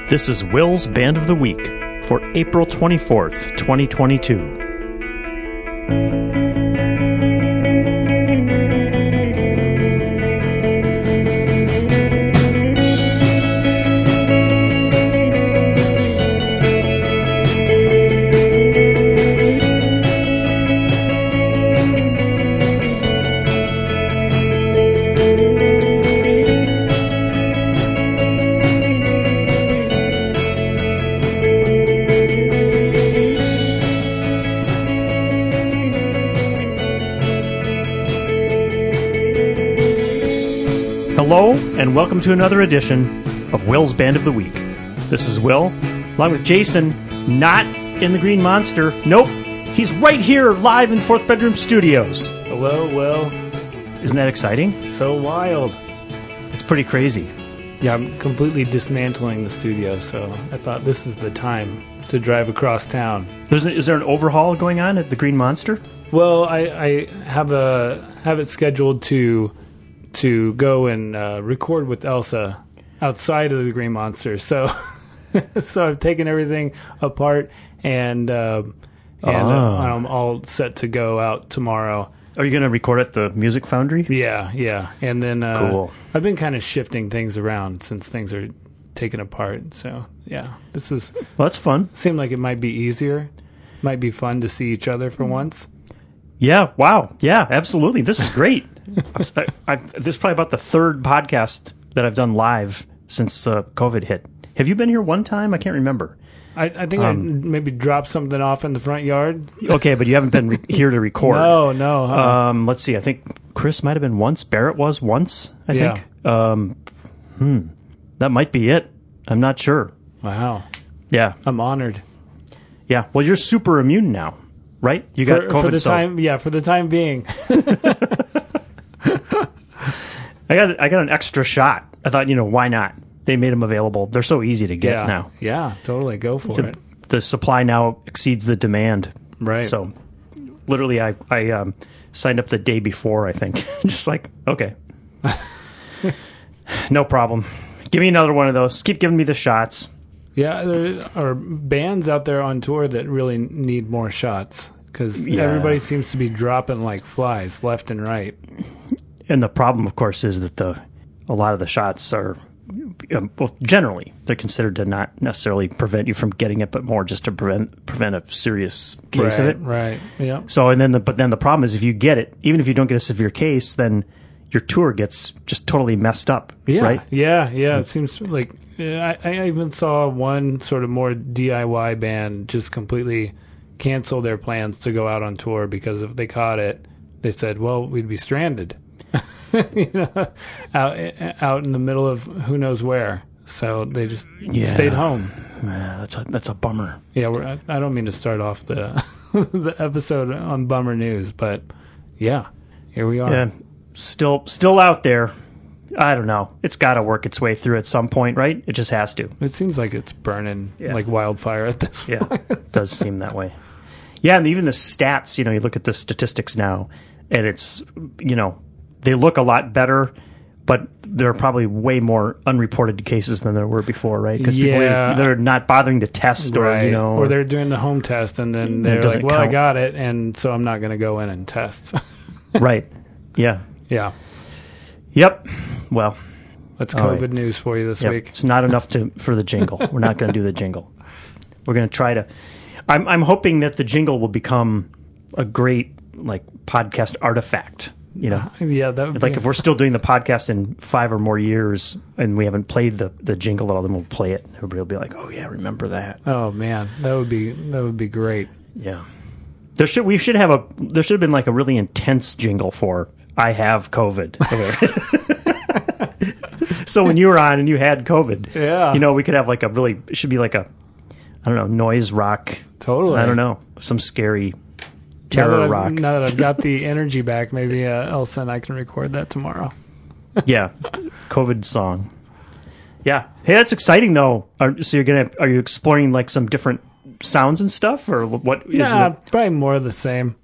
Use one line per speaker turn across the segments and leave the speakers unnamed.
This is Will's Band of the Week for April 24th, 2022. Hello, and welcome to another edition of Will's Band of the Week. This is Will, along with Jason, not in the Green Monster. Nope, he's right here live in Fourth Bedroom Studios.
Hello, Will.
Isn't that exciting?
So wild.
It's pretty crazy.
Yeah, I'm completely dismantling the studio, so I thought this is the time to drive across town.
Is there an overhaul going on at the Green Monster?
Well, I have it scheduled to go and record with Elsa outside of the Green Monster. So so I've taken everything apart and I'm all set to go out tomorrow.
Are you going to record at the Music Foundry?
Yeah. And then
cool.
I've been kind of shifting things around since things are taken apart. So, yeah, this is...
Well, that's fun.
Seemed like it might be easier. Might be fun to see each other for once.
Yeah, wow. Yeah, absolutely. This is great. This is probably about the third podcast that I've done live since COVID hit. Have you been here one time? I can't remember.
I think I maybe dropped something off in the front yard.
Okay, but you haven't been here to record.
No. Huh?
Let's see. I think Chris might have been once. Barrett was once, I think. That might be it. I'm not sure.
Wow.
Yeah.
I'm honored.
Yeah. Well, you're super immune now, right? You got COVID.
For the time, yeah, for the time being.
I got an extra shot. I thought, why not? They made them available. They're so easy to get now.
Yeah, totally. Go for it.
The supply now exceeds the demand.
Right.
So, literally, I signed up the day before, I think. Just like, okay. No problem. Give me another one of those. Keep giving me the shots.
Yeah, there are bands out there on tour that really need more shots because everybody seems to be dropping like flies left and right.
And the problem, of course, is that a lot of the shots are, generally, they're considered to not necessarily prevent you from getting it, but more just to prevent a serious case of it.
Right. Yeah.
So, but then the problem is if you get it, even if you don't get a severe case, then your tour gets just totally messed up.
Yeah.
Right?
Yeah. It seems like I even saw one sort of more DIY band just completely cancel their plans to go out on tour because if they caught it, they said, "Well, we'd be stranded." Out in the middle of who knows where. So they just stayed home.
Yeah, that's a bummer.
Yeah, I don't mean to start off the the episode on bummer news, but yeah, here we are.
Yeah, still out there. I don't know. It's got to work its way through at some point, right? It just has to.
It seems like it's burning like wildfire at this point.
Yeah, it does seem that way. Yeah, and even the stats, you look at the statistics now, and it's, they look a lot better, but there are probably way more unreported cases than there were before, right? Because people, they're not bothering to test
or they're doing the home test, and then they're like, well, I got it, and so I'm not going to go in and test.
Right. Yeah.
Yeah.
Yep. Well,
that's COVID news for you this week.
It's not enough for the jingle. We're not going to do the jingle. We're going to try to. I'm hoping that the jingle will become a great podcast artifact.
Yeah, that would
if we're still doing the podcast in 5 or more years and we haven't played the jingle at all, then we'll play it. Everybody will be like, "Oh yeah, remember that?"
Oh man, that would be great.
Yeah, there should have been like a really intense jingle for "I have COVID." So when you were on and you had COVID, we could have it should be like a, I don't know, noise rock.
Totally.
I don't know, some scary terror rock.
Now that I've got the energy back, maybe Elsa and I can record that tomorrow.
Yeah, COVID song. Yeah. Hey, that's exciting though. Are you exploring some different sounds and stuff, or what?
Probably more of the same.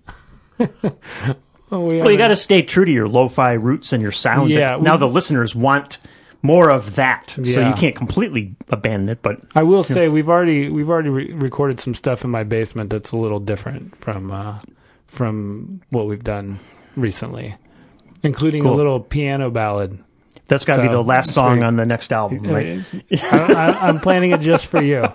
Well, you got to stay true to your lo-fi roots and your sound.
Yeah.
Now the listeners want more of that. So
Yeah.
you can't completely abandon it, but
I will say we've already recorded some stuff in my basement that's a little different from what we've done recently, including
Cool.
a little piano ballad.
that's got to be
So,
the last
it's
song
very-
on the next album, right?
I'm planning it just for you.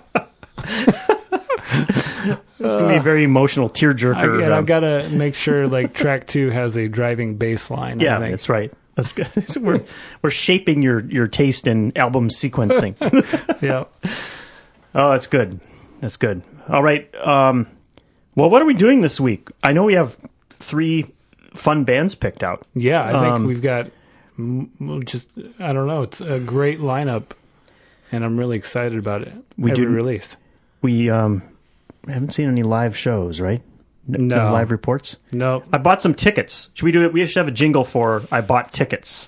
It's going to be a very emotional tearjerker.
I've got to make sure like track 2 has a driving bass line.
Yeah,
I think.
that's right. That's good. So we're shaping your taste in album sequencing.
Yeah.
Oh, that's good. That's good. All right. Well, what are we doing this week? I know we have 3 fun bands picked out.
Yeah, I think we've got I don't know. It's a great lineup, and I'm really excited about it.
We
Every
do-
release.
We haven't seen any live shows, right?
No.
live reports.
No,
I bought some tickets. Should we do it? We should have a jingle for I bought tickets.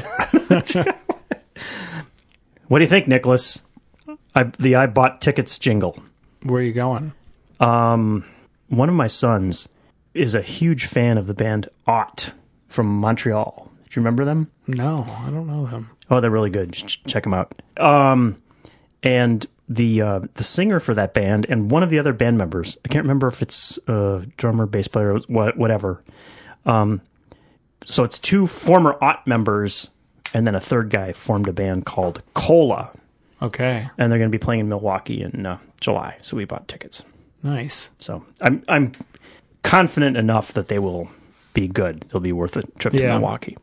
What do you think, Nicholas? The I bought tickets jingle.
where are you going?
One of my sons is a huge fan of the band Ought from Montreal. Do you remember them?
No, I don't know them.
Oh, they're really good. Check them out. And the singer for that band and one of the other band members, I can't remember if it's drummer, bass player, whatever. So it's 2 former Ought members, and then a third guy formed a band called Cola,
Okay,
and they're going to be playing in Milwaukee in July. So we bought tickets.
nice.
So I'm confident enough that they will be good. It'll be worth a trip to
Yeah.
Milwaukee.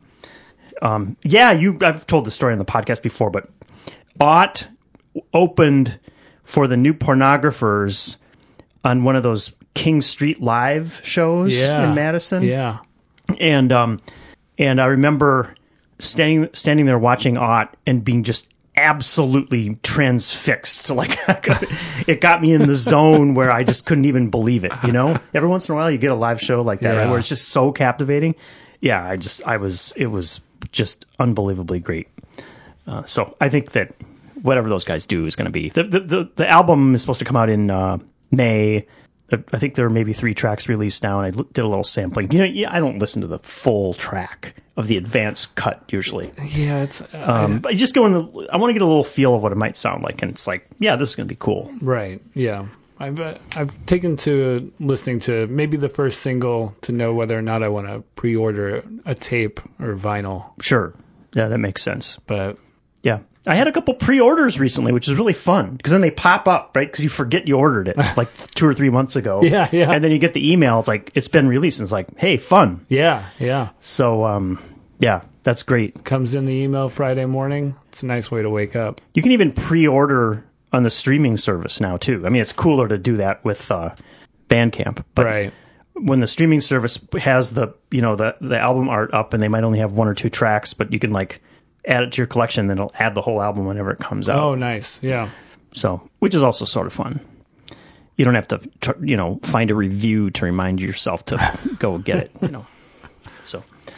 I've told the story on the podcast before, but Ought opened for the New Pornographers on one of those King Street Live shows
Yeah,
in Madison.
Yeah,
And I remember standing there watching Ought and being just absolutely transfixed. Like it got me in the zone where I just couldn't even believe it. You know, every once in a while you get a live show like that, right,
Yeah.
where it's just so captivating. Yeah, it was just unbelievably great. So I think that whatever those guys do is going to be the album is supposed to come out in May. I think there are maybe 3 tracks released now, and I did a little sampling. You know, I don't listen to the full track of the advanced cut usually.
yeah. It's
But I just go in. I want to get a little feel of what it might sound like, and it's like, yeah, this is going to be cool.
right. Yeah, I've taken to listening to maybe the first single to know whether or not I want to pre-order a tape or vinyl.
Sure, yeah, that makes sense.
But
Yeah, I had a couple pre-orders recently, which is really fun because then they pop up, right? Because you forget you ordered it like 2 or 3 months ago.
Yeah.
And then you get the email. It's like it's been released, and it's like, hey, fun.
yeah.
So, yeah, that's great.
Comes in the email Friday morning. It's a nice way to wake up.
You can even pre-order on the streaming service now too. I mean, it's cooler to do that with Bandcamp, but
Right.
when the streaming service has the album art up, and they might only have 1 or 2 tracks, but you can like add it to your collection, then it'll add the whole album whenever it comes out.
Oh, nice. Yeah.
So, which is also sort of fun. You don't have to, find a review to remind yourself to go get it. So,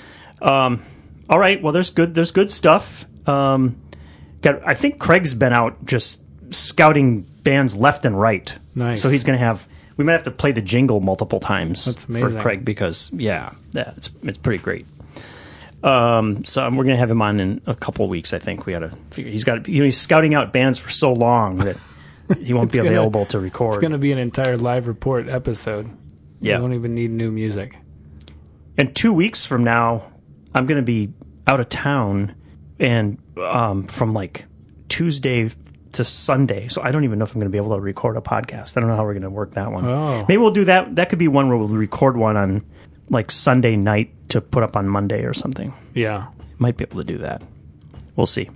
all right. Well, there's good stuff. I think Craig's been out just scouting bands left and right.
Nice.
So he's going to have. We might have to play the jingle multiple times
That's
for
amazing.
Craig because it's pretty great. So we're gonna have him on in a couple of weeks. I think we got to figure. He's scouting out bands for so long that he won't be available to record.
It's going to be an entire live report episode.
Yeah.
You won't even need new music.
And 2 weeks from now, I'm gonna be out of town, and from like Tuesday to Sunday. So I don't even know if I'm gonna be able to record a podcast. I don't know how we're gonna work that one.
Oh.
Maybe we'll do that. That could be one where we'll record one on like Sunday night to put up on Monday or something.
Yeah.
Might be able to do that. We'll see.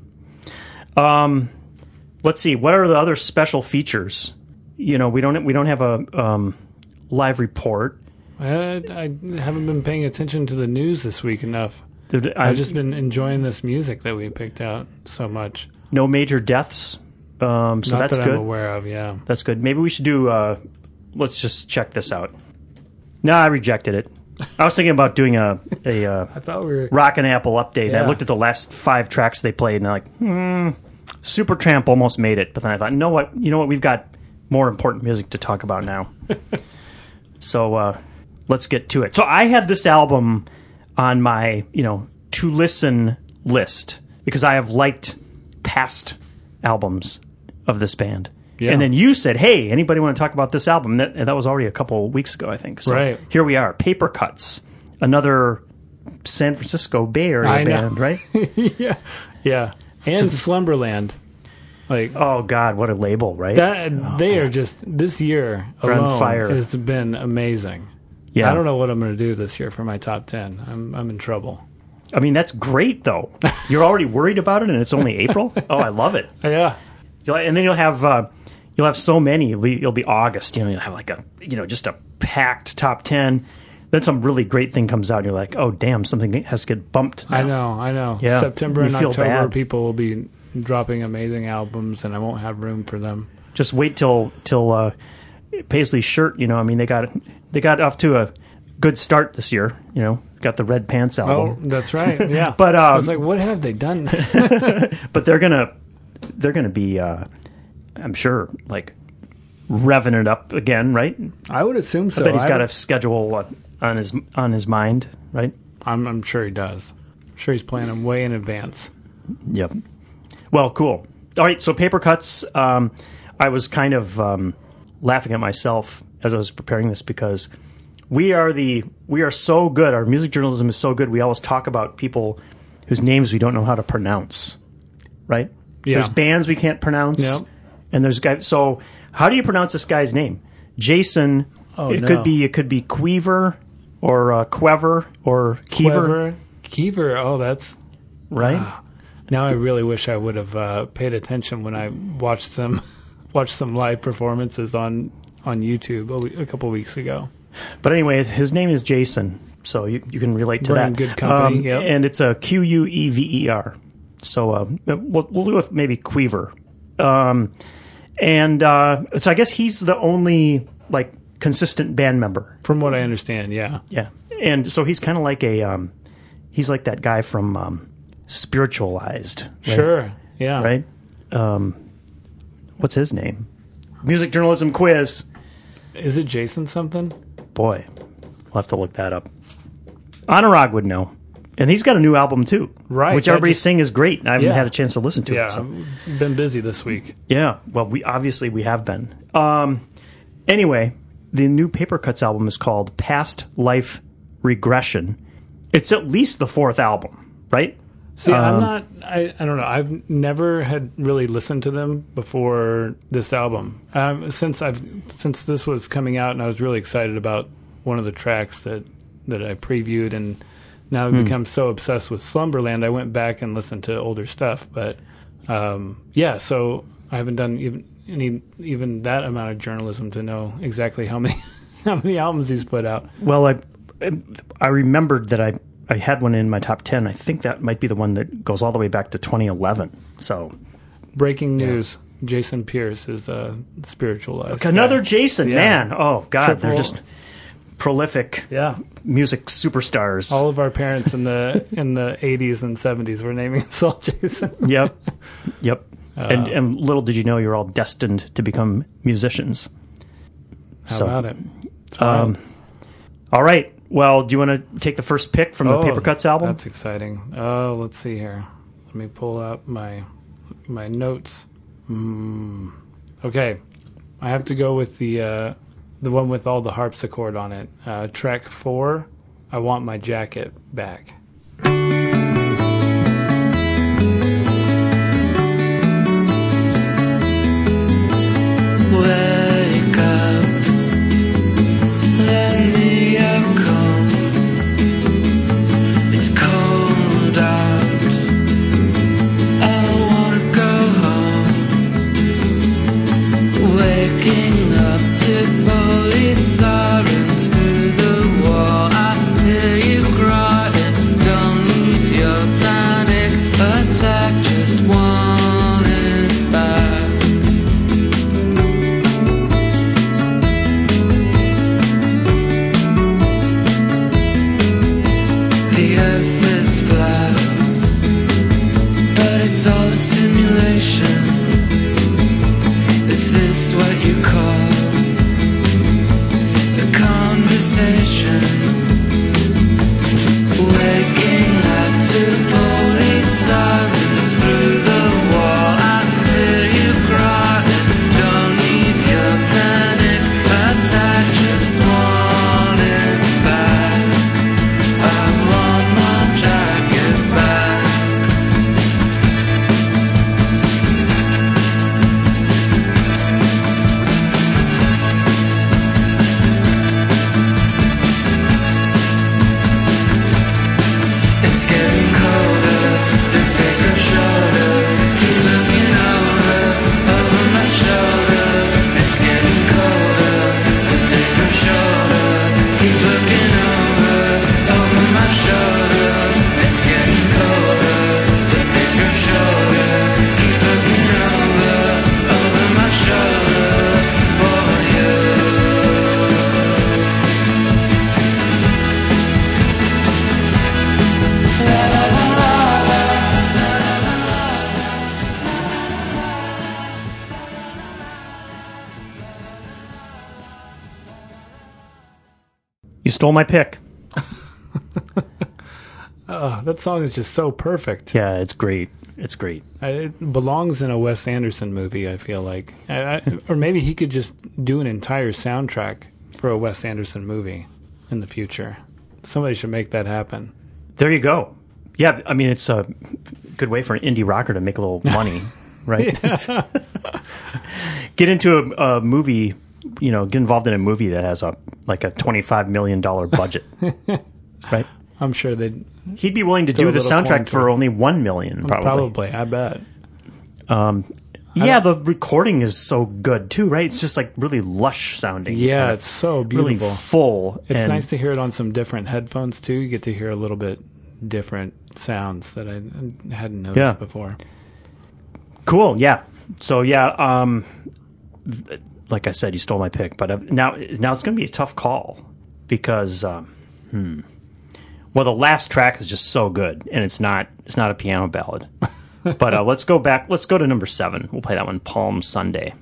Let's see. What are the other special features? We don't have a live report.
I haven't been paying attention to the news this week enough.
I've
I've just been enjoying this music that we picked out so much.
no major deaths. So
Not
that's
that
good.
I'm aware of, yeah.
That's good. Maybe we should do. Let's just check this out. No, I rejected it. I was thinking about doing a
I thought we were...
Rockin' Apple update. And I
Yeah.
looked at the last 5 tracks they played, and I'm like, Supertramp almost made it. But then I thought, you know what? We've got more important music to talk about now. So let's get to it. So I had this album on my, to listen list because I have liked past albums of this band.
Yeah.
And then you said, hey, anybody want to talk about this album? And that was already a couple of weeks ago, I think. So
Right.
here we are, Paper Cuts, another San Francisco Bay Area band, right?
Yeah. And Slumberland. Like,
Oh, God, what a label, right?
they are just, this year
They're on
alone
fire.
has been amazing.
Yeah.
I don't know what I'm going to do this year for my top 10. I'm in trouble.
I mean, that's great, though. You're already worried about it, and it's only April? Oh, I love it.
Yeah.
And then you'll have so many. You'll be August. You'll have like just a packed top 10. Then some really great thing comes out, and you're like, oh, damn, something has to get bumped now.
I know.
Yeah.
September
You
and
feel
October,
bad.
people will be dropping amazing albums, and I won't have room for them.
Just wait till Paisley's Shirt. I mean, they got off to a good start this year. Got the Red Pants
Oh,
album.
that's right. Yeah.
But
I was like, what have they done?
but they're gonna be, I'm sure, like revving it up again, right?
I would assume so.
I bet he's got a schedule on his mind, right?
I'm sure he does. I'm sure he's planning them way in advance.
Yep. Well, cool. All right, so Paper Cuts. I was kind of laughing at myself as I was preparing this because we are so good. Our music journalism is so good. We always talk about people whose names we don't know how to pronounce, right?
Yeah.
There's bands we can't pronounce,
Yep.
and there's guys. So how do you pronounce this guy's name? Jason.
Oh,
it
no.
could be Queever or Quever or Keever,
Keever. Oh, that's
right?
Now I really wish I would have paid attention when I watched some live performances on YouTube a couple weeks ago.
But anyway, his name is Jason, so you can relate to
We're in
that.
good company, yep.
And it's a Quever. So we'll go with maybe Queever. So I guess he's the only like consistent band member.
From what I understand, yeah.
Yeah, and so he's kind of like he's like that guy from Spiritualized. Right?
Sure, yeah.
Right? What's his name? Music journalism quiz.
Is it Jason something?
Boy, we'll have to look that up. Anurag would know. And he's got a new album, too.
Right.
Which everybody's saying is great. I haven't
Yeah.
had a chance to listen to
Yeah,
it. So.
I've been busy this week.
Yeah. Well, we have been. Anyway, the new Paper Cuts album is called Past Life Regression. It's at least the fourth album, right?
See, I don't know. I've never had really listened to them before this album. Since this was coming out, and I was really excited about one of the tracks that I previewed, and now I've become so obsessed with Slumberland, I went back and listened to older stuff. But so I haven't done even that amount of journalism to know exactly how many albums he's put out.
Well, I remembered that I had one in my top 10. I think that might be the one that goes all the way back to 2011. So,
Breaking news: Jason Pierce is spiritualized.
another Jason,
Yeah.
man. Oh God, they're
Triple-
just prolific
Yeah.
music superstars.
All of our parents in the 80s and 70s were naming us all Jason.
Yep. And little did you know you're all destined to become musicians.
How about it?
All right. Well, do you want to take the first pick from the Paper Cuts album?
That's exciting. Oh, let's see here. Let me pull up my notes. Okay, I have to go with the one with all the harpsichord on it. Track 4. I Want My Jacket Back.
Wake up, let me come. It's cold out, I don't wanna go home. Waking up to police sirens through the wall, I hear you crying.
You stole my pick.
Oh, that song is just so perfect.
Yeah, it's great. It's great.
It belongs in a Wes Anderson movie, I feel like. Or maybe he could just do an entire soundtrack for a Wes Anderson movie in the future. Somebody should make that happen.
There you go. Yeah, I mean, it's a good way for an indie rocker to make a little money, right? Get into a movie, get involved in a movie that has a $25 million budget, right?
I'm sure they'd...
He'd be willing to
Throw
do
a
the
little
soundtrack
coin
for
to it.
only $1 million, probably.
I bet.
Yeah, the recording is so good too, right? It's just like really lush sounding.
Yeah,
kind of
it's so
really
beautiful.
full.
It's
and
nice to hear it on some different headphones too. You get to hear a little bit different sounds that I hadn't noticed before.
Cool. Yeah. So like I said, you stole my pick, but now it's going to be a tough call because well, the last track is just so good, and it's not a piano ballad. But let's go back. Let's go to number 7. We'll play that one, Palm Sunday.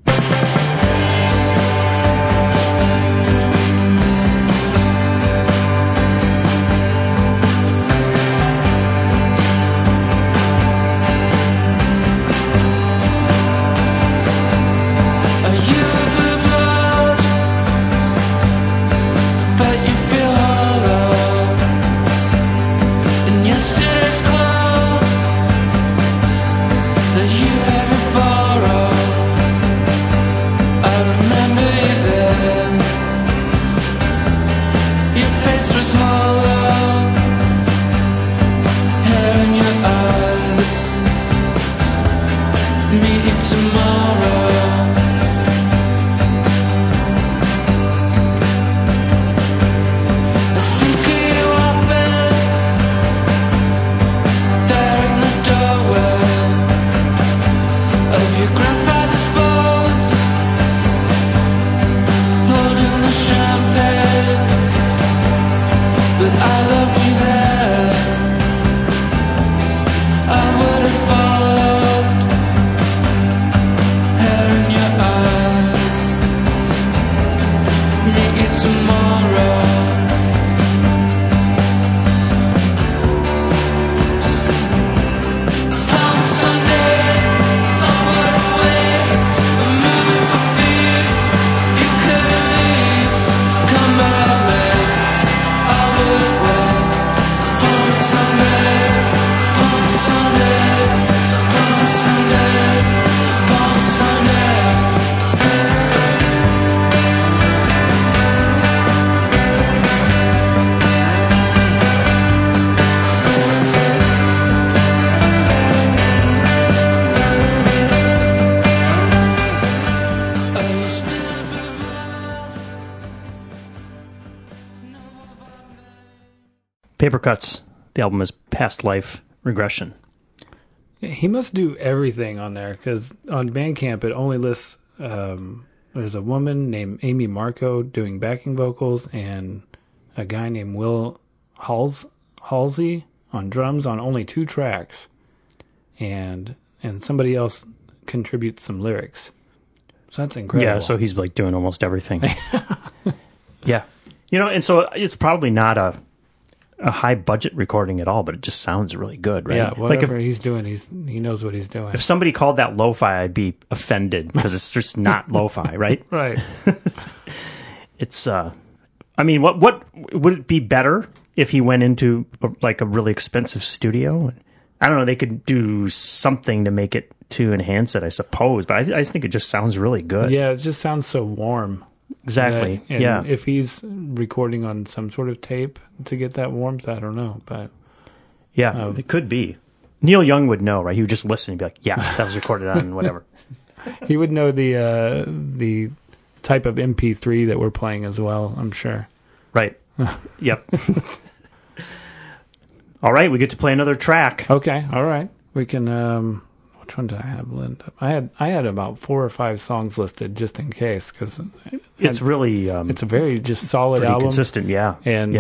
Paper Cuts. The album is Past Life Regression.
He must do everything on there because on Bandcamp it only lists there's a woman named Amy Marco doing backing vocals and a guy named Will Halsey on drums on only 2 tracks, and somebody else contributes some lyrics. So that's incredible.
Yeah, so he's like doing almost everything. Yeah, and so it's probably not a high budget recording at all, but it just sounds really good, right?
Yeah, whatever he's doing, he knows what he's doing.
If somebody called that lo-fi, I'd be offended because it's just not lo-fi, right?
Right.
It's I mean, what would it be better if he went into a really expensive studio? I don't know, they could do something to make it to enhance it, I suppose, but I just think it just sounds really good.
Yeah, it just sounds so warm.
Exactly.
And if he's recording on some sort of tape to get that warmth, I don't know, but
it could be. Neil Young would know, right? He would just listen and be like, "Yeah, that was recorded on whatever."
He would know the type of MP3 that we're playing as well, I'm sure.
Right. Yep. All right, we get to play another track.
Okay. All right. We can. Which one did I have lined up? I had about 4 or 5 songs listed just in case because
it's really
it's a very just solid
pretty
album,
consistent. Yeah,
and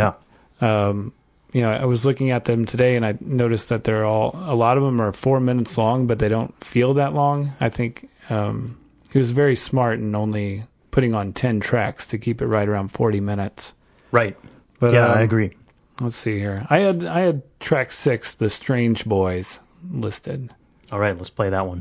I was looking at them today and I noticed that a lot of them are 4 minutes long, but they don't feel that long. I think he was very smart in only putting on 10 tracks to keep it right around 40 minutes.
Right.
But,
Yeah, I agree.
Let's see here. I had track 6, The Strange Boys, listed.
All right, let's play that one.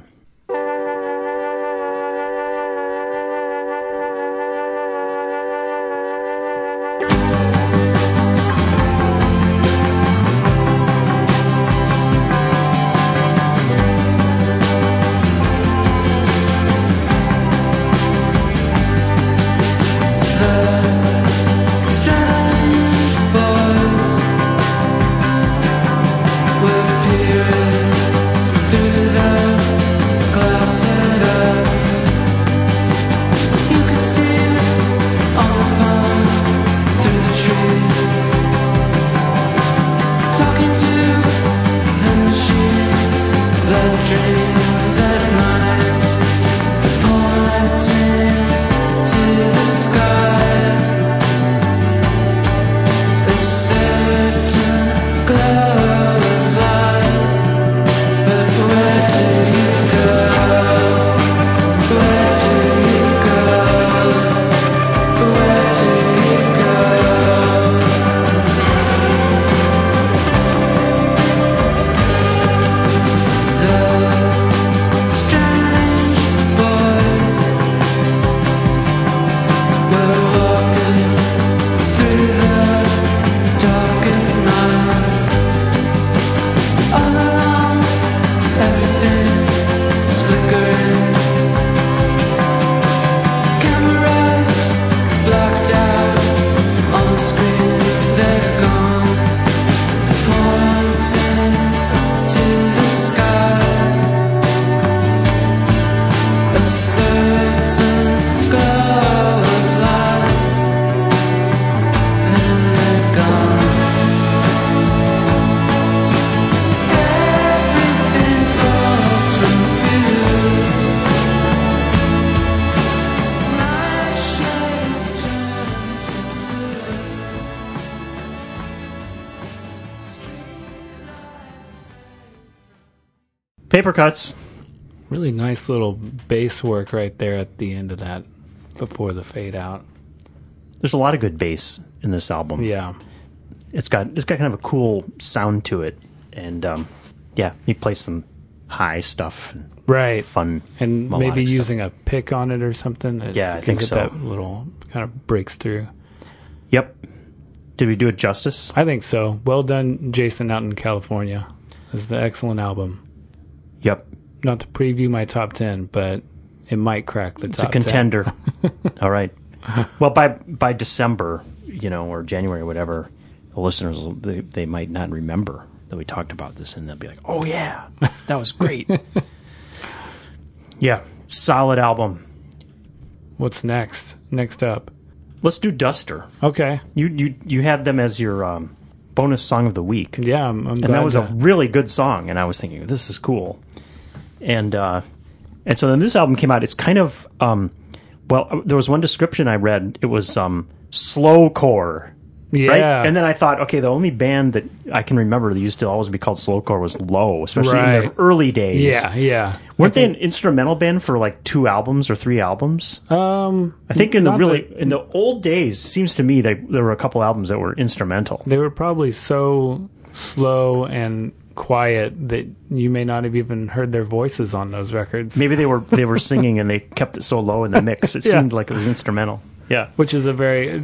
Paper Cuts.
Really nice little bass work right there at the end of that before the fade out.
There's a lot of good bass in this album.
Yeah.
It's got kind of a cool sound to it, and yeah, he plays some high stuff, and
right,
fun,
and maybe
melodic stuff.
using a pick on it or something.
Yeah, I think
gives it
so.
That little kind of breaks through.
Yep. Did we do it justice?
I think so. Well done, Jason, out in California. This is an excellent album.
Yep.
Not to preview my top 10, but it might crack the
It's
top
a contender. All right. Well, by December, or January or whatever, the listeners, they might not remember that we talked about this, and they'll be like, oh, yeah, that was great. Yeah, solid album.
10. What's next? Next up.
Let's do Duster.
Okay.
You had them as your bonus song of the week.
Yeah, I'm glad.
And that was a really good song, and I was thinking, this is cool. And so then this album came out. It's kind of, there was one description I read. It was slowcore.
Yeah.
Right? And then I thought, okay, the only band that I can remember that used to always be called slowcore was Low, especially in their early days.
Yeah.
Weren't they an instrumental band for like 2 albums or 3 albums? I think in the old days, it seems to me there were a couple albums that were instrumental.
They were probably so slow and quiet that you may not have even heard their voices on those records.
Maybe they were singing and they kept it so low in the mix. It seemed like it was instrumental. Yeah.
Which is a very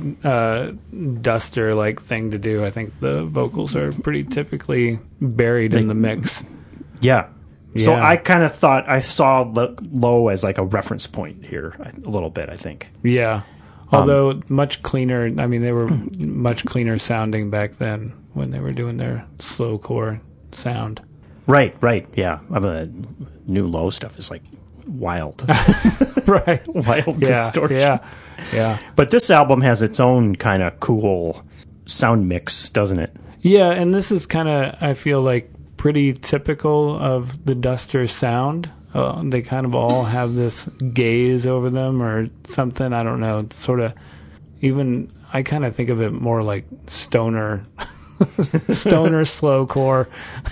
Duster-like thing to do. I think the vocals are pretty typically buried in the mix.
Yeah. So I kind of thought I saw Low as like a reference point here a little bit, I think.
Yeah. Although much cleaner. I mean, they were much cleaner sounding back then when they were doing their slowcore sound.
Right. Yeah. New Low stuff is like wild.
Right.
Wild distortion.
Yeah.
But this album has its own kind of cool sound mix, doesn't it?
Yeah, and this is kind of, I feel like, pretty typical of the Duster sound. They kind of all have this gaze over them or something. I don't know. It's sort of, even, I kind of think of it more like stoner slowcore.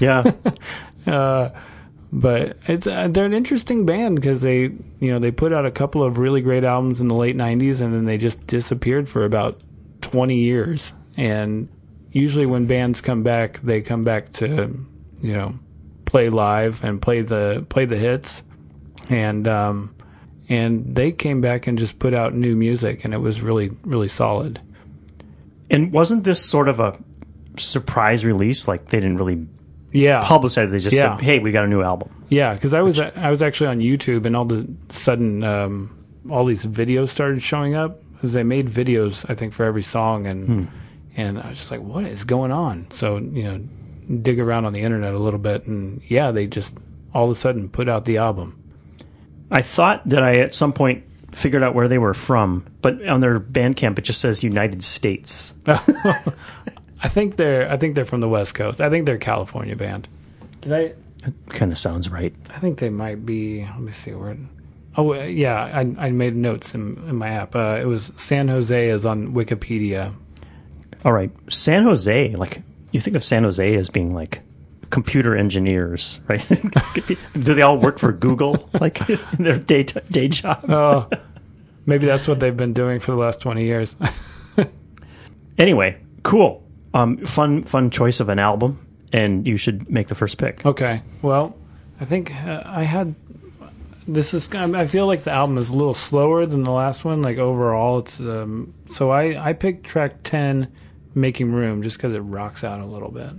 Yeah.
But it's they're an interesting band because they put out a couple of really great albums in the late 90s and then they just disappeared for about 20 years. And usually when bands come back, they come back to, play live and play the hits. And they came back and just put out new music, and it was really, really solid.
And wasn't this sort of a surprise release? Like they didn't really publicize it. They just said, hey, we got a new album.
Yeah, because I was actually on YouTube, and all of a sudden all these videos started showing up, because they made videos, I think, for every song, and I was just like, what is going on? So, dig around on the internet a little bit, and they just all of a sudden put out the album.
I thought that I at some point figured out where they were from, but on their Bandcamp it just says United States.
I think they're from the West Coast. I think they're a California band.
It kind of sounds right.
I think they might be. Let me see where. Oh yeah, I made notes in my app. It was San Jose is on Wikipedia.
All right, San Jose. Like you think of San Jose as being like computer engineers, right? Do they all work for Google, like in their day job?
Oh, maybe that's what they've been doing for the last 20 years.
Anyway, cool. Fun choice of an album, and you should make the first pick.
Okay. Well, I think I had. This is. I feel like the album is a little slower than the last one. Like overall, it's. So I picked track 10, "Making Room," just because it rocks out a little bit.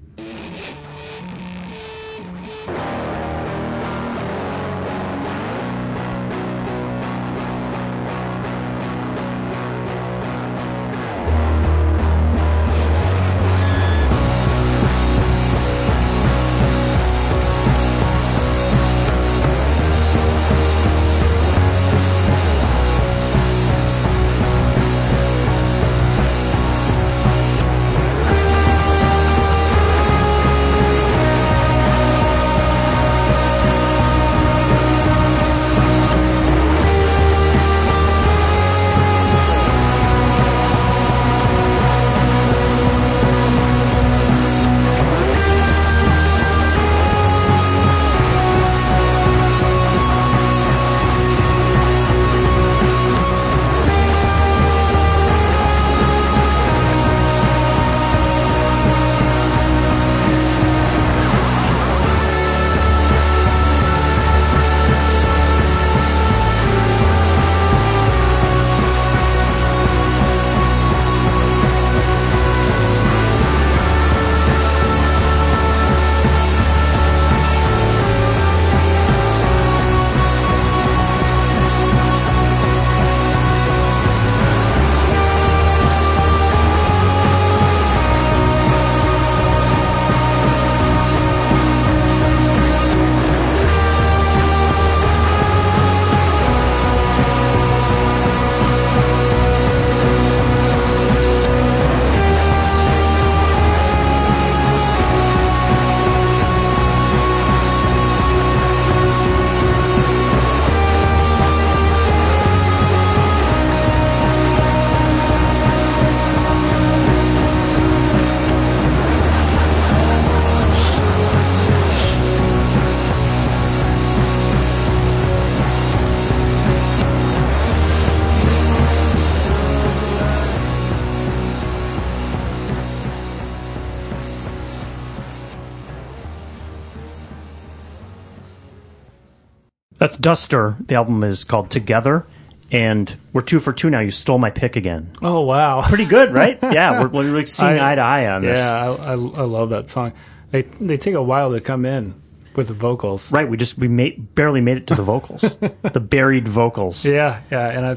That's Duster. The album is called Together, and we're 2 for 2 now. You stole my pick again.
Oh, wow.
Pretty good, right? Yeah, we're like seeing eye to eye on this.
Yeah, I love that song. They take a while to come in with the vocals.
Right, we barely made it to the vocals. The buried vocals.
Yeah, and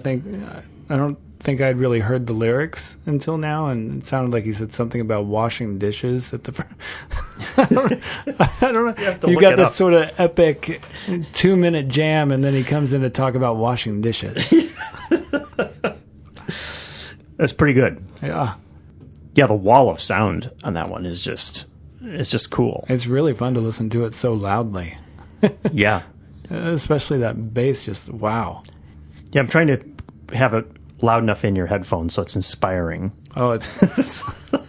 I don't think I'd really heard the lyrics until now, and it sounded like he said something about washing dishes at the I don't know. You got this sort of epic 2-minute jam, and then he comes in to talk about washing dishes.
That's pretty good.
Yeah.
Yeah, the wall of sound on that one is just cool.
It's really fun to listen to it so loudly.
Yeah.
Especially that bass, just wow.
Yeah, I'm trying to have it loud enough in your headphones so it's inspiring.
Oh, it's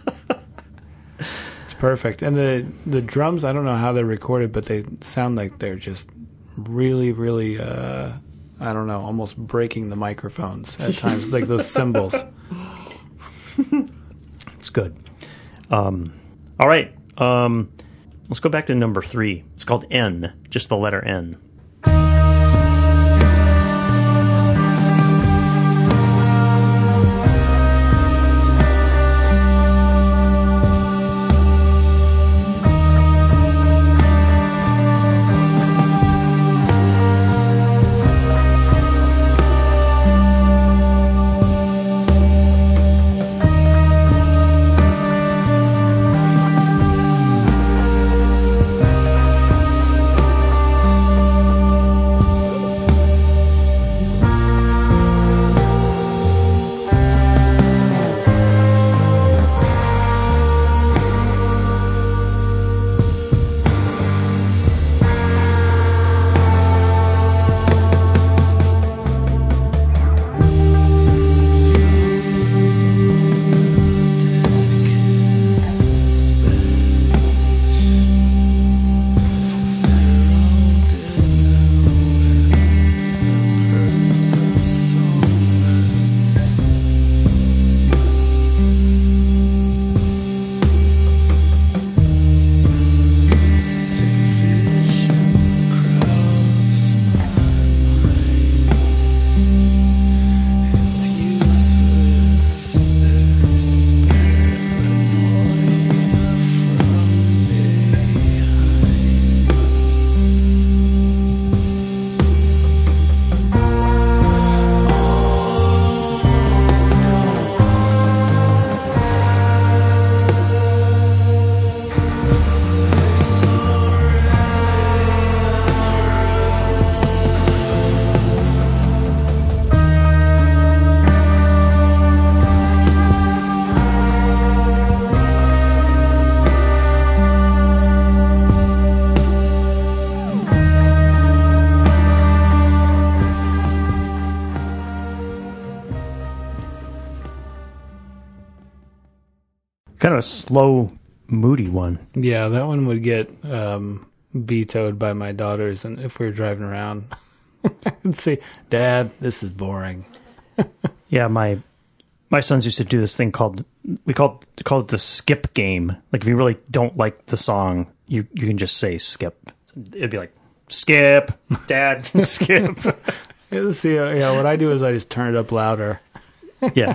perfect. And the drums, I don't know how they're recorded, but they sound like they're just really, really, I don't know, almost breaking the microphones at times, like those cymbals.
It's good. All right. Let's go back to number 3. It's called N, just the letter N. Kind of a slow, moody one.
Yeah, that one would get vetoed by my daughters, and if we were driving around, I'd say, "Dad, this is boring."
Yeah, my sons used to do this thing called it the skip game. Like if you really don't like the song, you can just say skip. It'd be like skip, Dad, skip.
See, yeah, what I do is I just turn it up louder.
Yeah.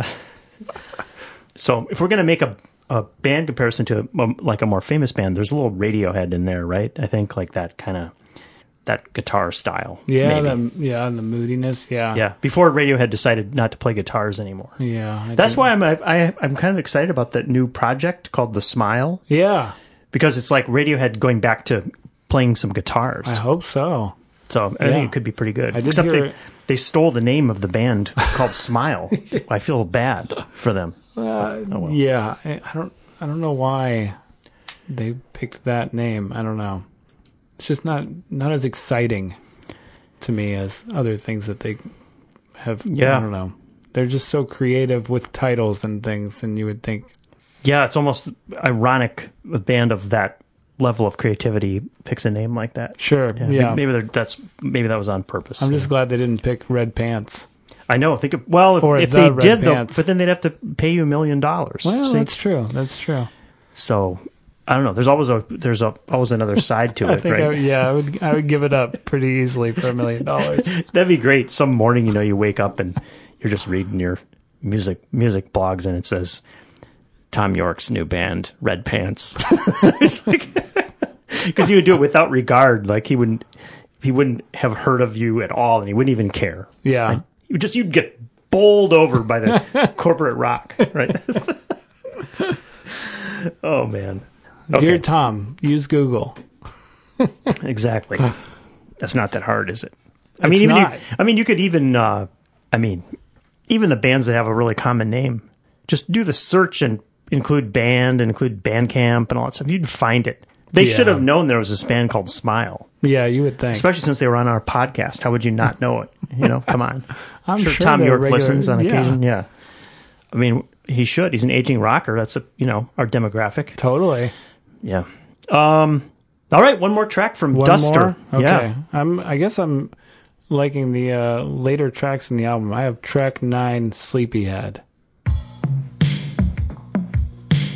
So if we're gonna make a band comparison to like a more famous band, there's a little Radiohead in there, right? I think like that kind of that guitar style.
Yeah,
maybe.
And the moodiness. Yeah,
yeah. Before Radiohead decided not to play guitars anymore.
Yeah,
that's why I'm kind of excited about that new project called The Smile.
Yeah,
because it's like Radiohead going back to playing some guitars.
I hope so.
So I think it could be pretty good.
Except
they stole the name of the band called Smile. I feel bad for them.
Well. Yeah, I don't know why they picked that name. I don't know. It's just not as exciting to me as other things that they have.
Yeah.
I don't know. They're just so creative with titles and things, and you would think.
Yeah, it's almost ironic a band of that level of creativity picks a name like that.
Sure. Yeah.
Maybe that was on purpose.
I'm just glad they didn't pick Red Pants.
I know. If they did, though, but then they'd have to pay you $1 million.
Well, that's true. That's true.
So I don't know. There's always another side to it, right?
I would give it up pretty easily for $1 million.
That'd be great. Some morning, you wake up and you're just reading your music blogs, and it says Tom York's new band, Red Pants. It's like, because he would do it without regard. Like he wouldn't have heard of you at all, and he wouldn't even care.
Yeah.
Like, you'd get bowled over by the corporate rock, right? Oh man. Okay.
Dear Tom, use Google.
Exactly. That's not that hard, is it? You could even even the bands that have a really common name, just do the search and include Bandcamp and all that stuff. You'd find it. They should have known there was this band called Smile.
Yeah, you would think.
Especially since they were on our podcast. How would you not know it? Come on.
I'm sure
Tom York listens on
yeah.
occasion. Yeah. I mean, he should. He's an aging rocker. That's our demographic.
Totally.
Yeah. All right, one more track from Duster.
More? Okay.
Yeah.
I guess I'm liking the later tracks in the album. I have track 9, Sleepyhead.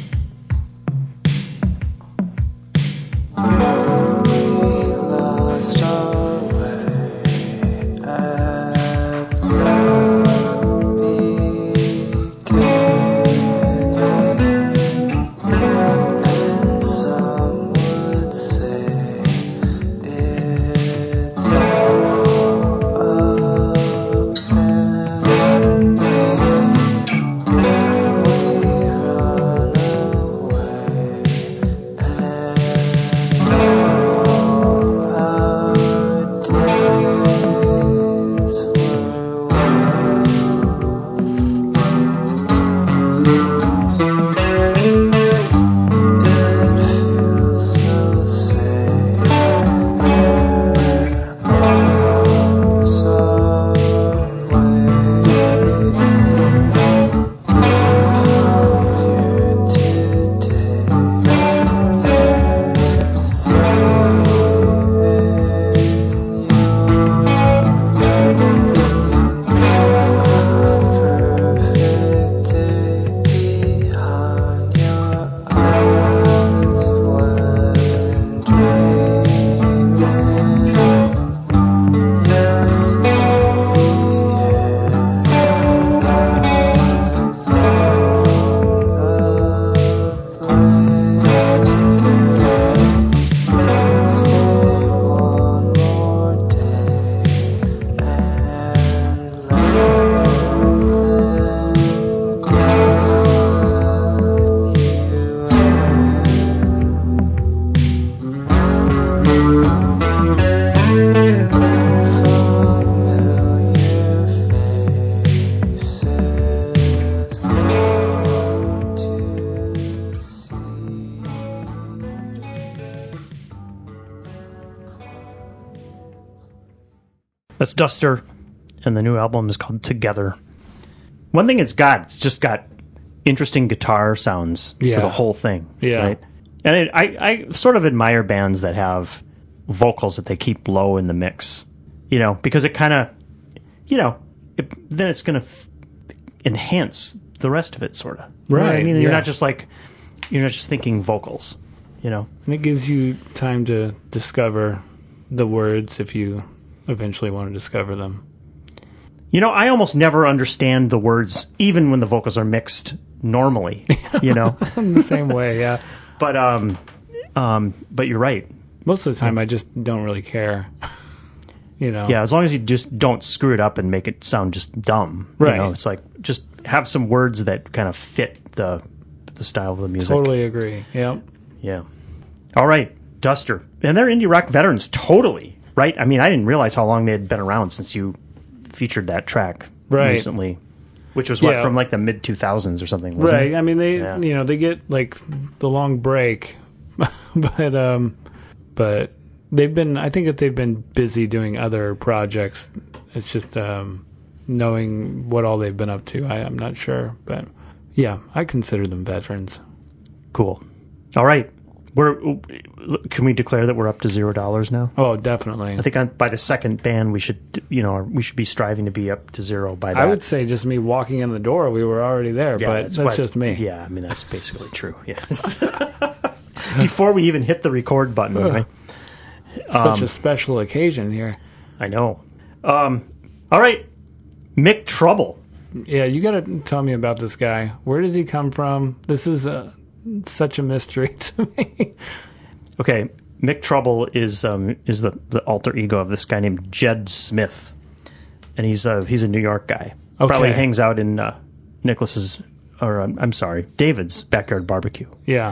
That's Duster, and the new album is called Together. One thing it's just got interesting guitar sounds for the whole thing.
Yeah.
Right? And I sort of admire bands that have vocals that they keep low in the mix, because it kind of, then it's going to enhance the rest of it, sort of.
Right.
I mean, you're not just thinking vocals,
And it gives you time to discover the words if you eventually want to discover them.
I almost never understand the words, even when the vocals are mixed normally,
In the same way, yeah.
But you're right.
Most of the time, I just don't really care.
Yeah, as long as you just don't screw it up and make it sound just dumb.
Right.
It's like just have some words that kind of fit the style of the music.
Totally agree. Yep.
Yeah. All right, Duster. And they're indie rock veterans, totally, right? I mean, I didn't realize how long they had been around since you featured that track recently. Which was from like the mid 2000s or something, wasn't it?
I mean, they get like the long break, but they've been. I think that they've been busy doing other projects. It's just knowing what all they've been up to. I'm not sure, but yeah, I consider them veterans.
Cool. All right, can we declare that we're up to $0 now?
Oh, definitely.
I think by the second band we should be striving to be up to zero by that.
I would say just me walking in the door, we were already there, but that's just me.
Yeah, I mean that's basically true. Yeah. Before we even hit the record button, right?
Such a special occasion here.
I know. All right, Mick Trouble.
Yeah, you got to tell me about this guy. Where does he come from? This is such a mystery to me.
Okay, Mick Trouble is the alter ego of this guy named Jed Smith, and he's a New York guy.
Okay.
Probably hangs out in David's backyard barbecue.
Yeah.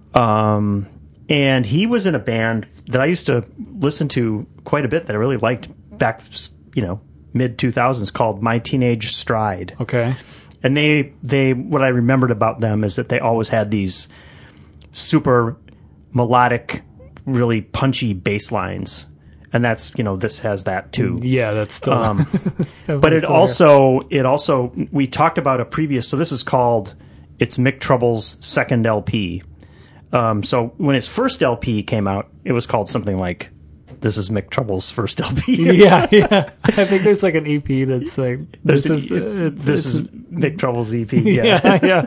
And he was in a band that I used to listen to quite a bit that I really liked back, mid 2000s called My Teenage Stride.
Okay.
And they what I remembered about them is that they always had these super melodic, really punchy bass lines. And that's, this has that too.
Yeah, that's still.
But it also, we talked about a previous, so this is called, it's Mick Trouble's second LP. So when his first LP came out, it was called something like, this is Mick Trouble's first LP.
Yeah. I think there's like an EP that's like, this is
Mick Trouble's EP.
Yeah.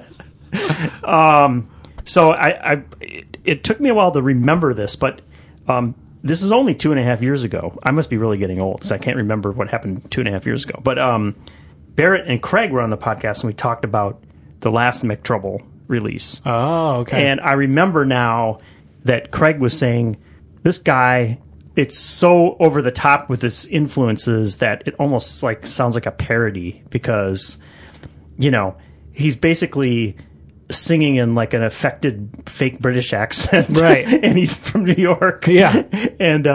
So it took me a while to remember this, but this is only 2.5 years ago. I must be really getting old because I can't remember what happened 2.5 years ago. But Barrett and Craig were on the podcast and we talked about the last Mick Trouble release.
Oh, okay.
And I remember now that Craig was saying, this guy, it's so over the top with his influences that it almost like sounds like a parody because, he's basically singing in like an affected fake British accent.
Right.
And he's from New York.
Yeah.
And,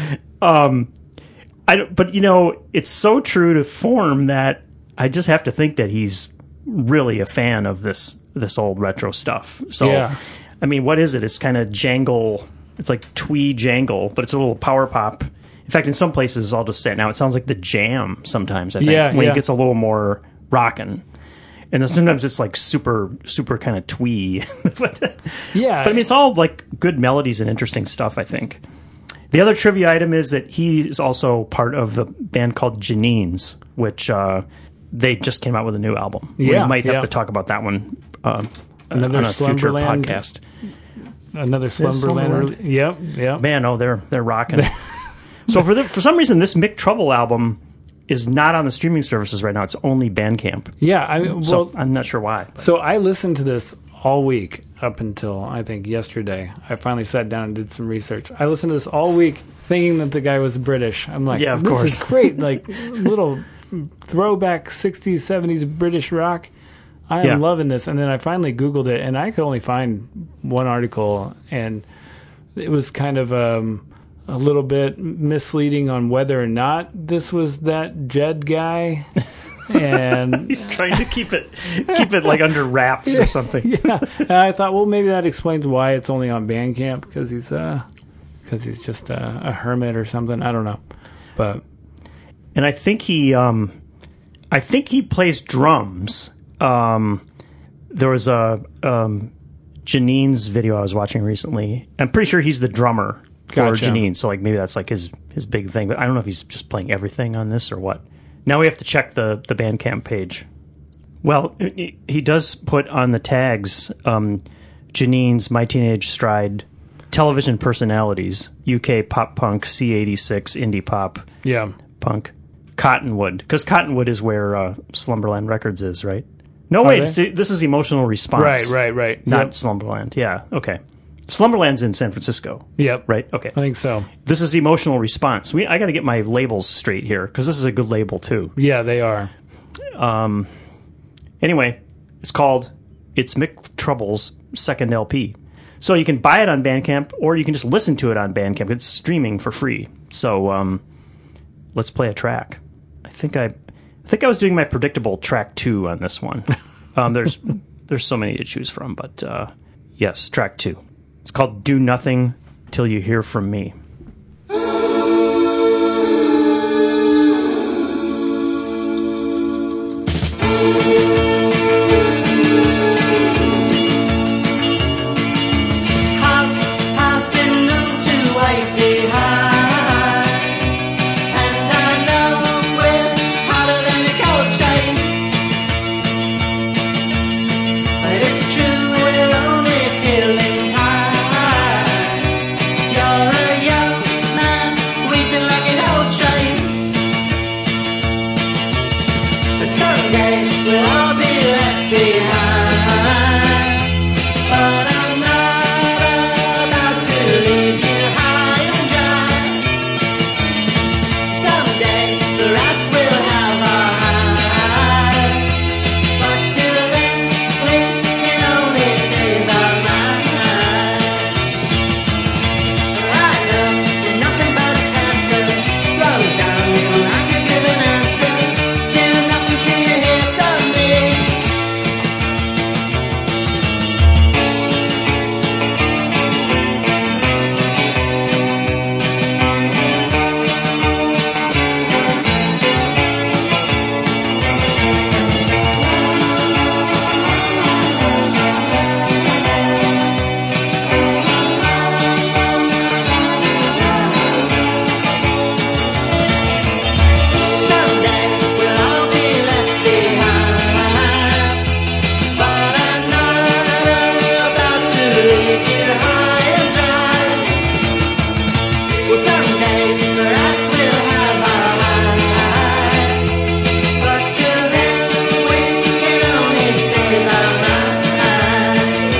it's so true to form that I just have to think that he's really a fan of this old retro stuff. So,
yeah.
I mean, what is it? It's kind of jangle. It's like twee jangle, but it's a little power pop. In fact, in some places, I'll just say it now, it sounds like the Jam sometimes, I think, when it gets a little more rockin'. And then sometimes it's like super, super kind of twee.
Yeah.
But I mean, it's all like good melodies and interesting stuff, I think. The other trivia item is that he is also part of the band called Janine's, which they just came out with a new album.
Yeah,
we might have to talk about that one
another
on a future
Slumberland
podcast.
Another Slumberland. Yep.
Man, they're rocking. So for some reason, this Mick Trouble album is not on the streaming services right now. It's only Bandcamp.
Yeah,
So I'm not sure why. But.
So I listened to this all week up until, I think, yesterday. I finally sat down and did some research. I listened to this all week thinking that the guy was British. I'm like,
of
this
course.
is great. Like, little throwback 60s, 70s British rock. I am loving this. And then I finally Googled it, and I could only find one article, and it was kind of a little bit misleading on whether or not this was that Jed guy. And
he's trying to keep it like under wraps or something.
Yeah. And I thought, well, maybe that explains why it's only on Bandcamp, because he's just a hermit or something. I don't know. But
and I think he plays drums. There was a Janine's video I was watching recently. I'm pretty sure he's the drummer for
Gotcha.
Janine, so like maybe that's like his big thing. But I don't know if he's just playing everything on this or what. Now we have to check the Bandcamp page. Well, he does put on the tags Janine's My Teenage Stride, television personalities, UK pop punk, C86, indie pop,
Yeah.
punk, Cottonwood, because Cottonwood is where Slumberland Records is, right? No, wait, this is Emotional Response.
Right.
Not Slumberland. Yeah, okay. Slumberland's in San Francisco,
Yep.
right? Okay.
I think so.
This is Emotional Response. I got to get my labels straight here, because this is a good label, too.
Yeah, they are.
Anyway, it's Mick Trouble's second LP. So you can buy it on Bandcamp, or you can just listen to it on Bandcamp. It's streaming for free. So let's play a track. I think I was doing my predictable track 2 on this one. There's so many to choose from, but yes, track 2. It's called Do Nothing Till You Hear From Me.
Hearts have been known to wait behind, and I know we're harder than a gold chain. But it's true, we're only killing time. You're a young man wheezing like an old train. But someday we'll all be left behind. But I'm not about to leave you high and dry. Someday the rats will have our eyes, but till then we can only save our minds. I know you're nothing but a cancer. Slow down, you don't have to give an answer. Do nothing till you hear from me. Someday we'll all be left behind, but I'm not about to leave you high and dry. Someday the rats will have our eyes, but till then we can only save our minds.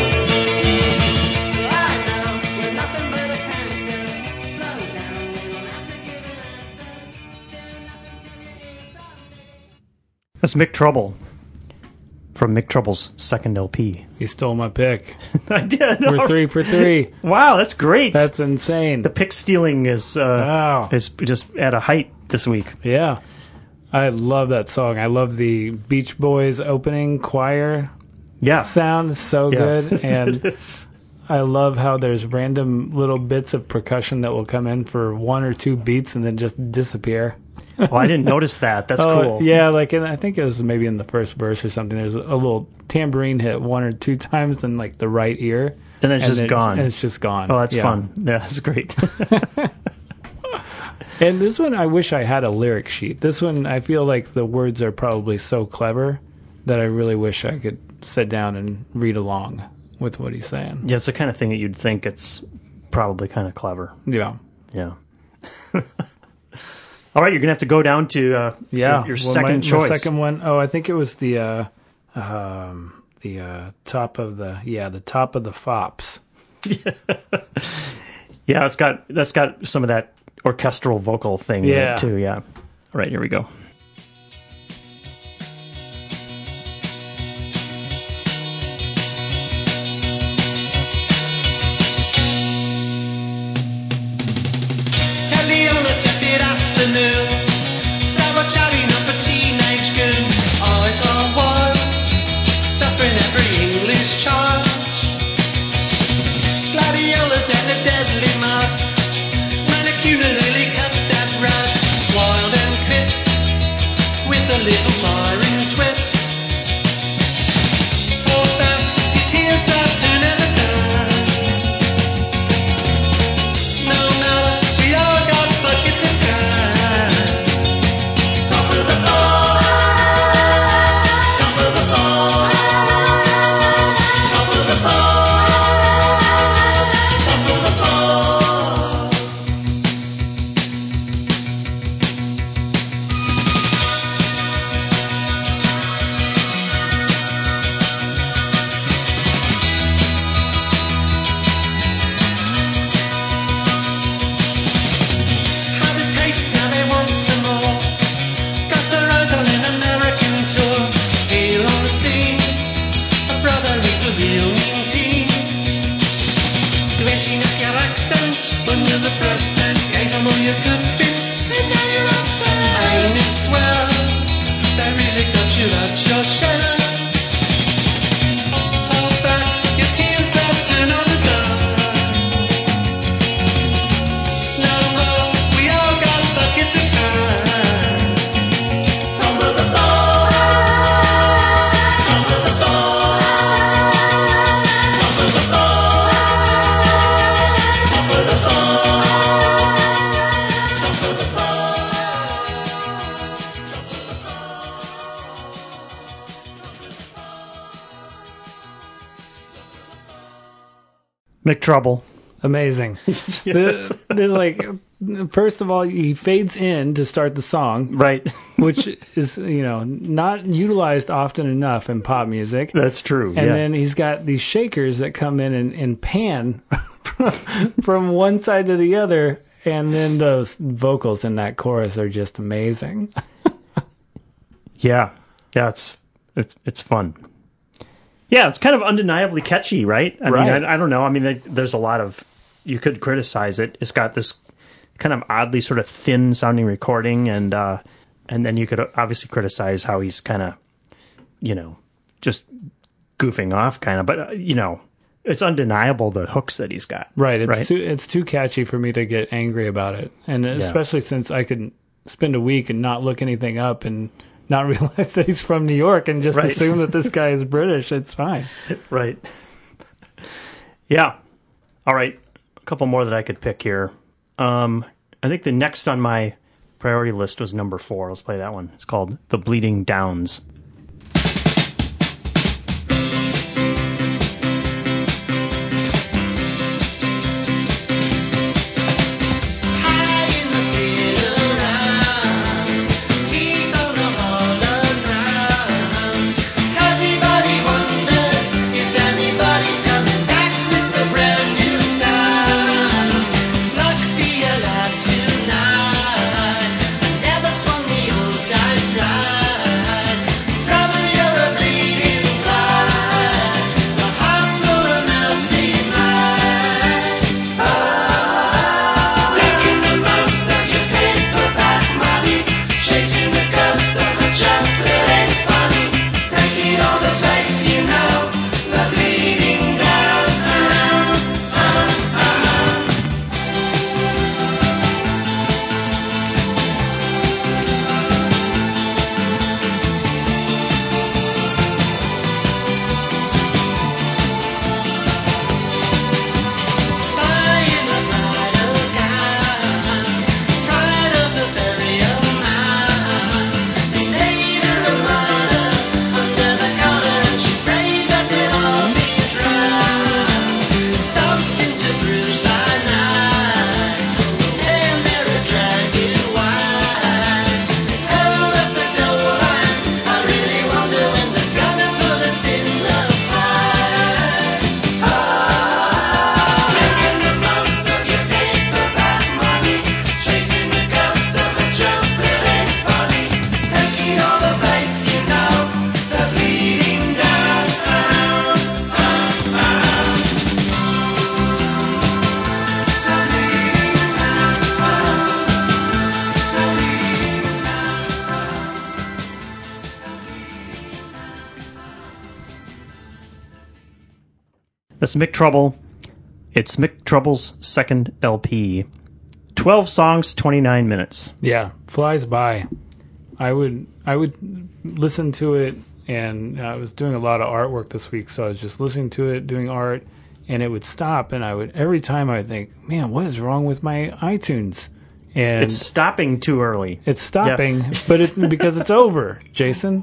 I know we're nothing but a cancer. Slow down, we don't have to give an answer. Do nothing till you hear from me.
That's Mick Trouble from Mick Trouble's second LP.
You stole my pick.
I did.
We're 3 for 3.
Wow, that's great.
That's insane.
The pick stealing is
Wow.
just at a height this week.
Yeah. I love that song. I love the Beach Boys opening choir
Yeah.
sound. It's so
Yeah.
good. And
It is.
I love how there's random little bits of percussion that will come in for 1 or 2 beats and then just disappear.
Oh, I didn't notice that. That's cool.
Yeah, like I think it was maybe in the first verse or something. There's a little tambourine hit 1 or 2 times in like the right ear.
And then it's just gone.
And it's just gone.
Oh, that's
Yeah.
fun. Yeah, that's great.
And this one, I wish I had a lyric sheet. This one, I feel like the words are probably so clever that I really wish I could sit down and read along with what he's saying.
Yeah, it's the kind of thing that you'd think it's probably kind of clever.
Yeah.
Yeah. All right, you're gonna have to go down to your
Well,
second
my
choice.
second one, I think it was the top of the top of the fops.
Yeah, that's got some of that orchestral vocal thing in
Yeah.
it too. Yeah. All right, here we go.
Telly on a tepid afternoon, sour chatting up a teenage goon. Eyes on want, suffering every English chant. Gladiolas and a deadly mark, manicure nearly cut that rug. Wild and crisp, little more in twist. Hold back your tears are turning the dust. No matter, we all got buckets of time. Top of the ball, top of the ball, top of the ball, top of the ball. Had a taste, now they want some more. Got their eyes on an American tour. Here on the scene, a brother is a real mean teen. Switching up your accent under the president, gave them all your good bits. And now you're on style. Ain't it swell? They really got you out your shell. Hold back your tears, they'll turn on the dust. No more, we all got buckets of time. Top of the ball, top of the ball, top of the ball, top of the ball, top of the ball.
Mick Trouble.
Amazing. There's like, first of all, he fades in to start the song,
Right.
which is, not utilized often enough in pop music.
That's true.
And
yeah.
then he's got these shakers that come in and pan from one side to the other. And then those vocals in that chorus are just amazing.
Yeah, it's fun. Yeah, it's kind of undeniably catchy, right? I
Right.
mean, I don't know. I mean, there's a lot of, you could criticize it. It's got this kind of oddly sort of thin sounding recording, and then you could obviously criticize how he's kind of, just goofing off, kind of. But it's undeniable the hooks that he's got.
Right. It's
Right.
it's too catchy for me to get angry about it. And especially since I could spend a week and not look anything up and not realize that he's from New York and just
Right.
assume that this guy is British. It's fine.
Right. Yeah. All right. A couple more that I could pick here. I think the next on my priority list was number 4. Let's play that one. It's called The Bleeding Downs.
High in the theater round, teeth on the hollow ground. Everybody wonders if anybody's coming back with a brand new sound. Luck be alive tonight. I never swung the old dice right. Brother, you're a bleeding blind, a heart full of mousy mind. Making the most of your paperback money, chasing the ghost of a joke that ain't funny, taking all the takes the bleeding down. Fly in the bridal gown, pride of the burial mound. They made her a martyr under the collar, and she prayed that they'd all be drowned. Stomped into Bruges by night, and they're a dragon wide. Held up the dough lines. I really wonder when they're gonna put us in the fight. Making the most of your paperback money, chasing the ghost of a joke that ain't funny, taking all the face the bleeding down.
That's Mick Trouble. It's Mick Trouble's second LP. 12 songs, 29 minutes.
Yeah. Flies by. I would listen to it, and I was doing a lot of artwork this week, so I was just listening to it, doing art, and it would stop, and every time I would think, man, what is wrong with my iTunes? And
It's stopping too early.
it's stopping, but because it's over, Jason.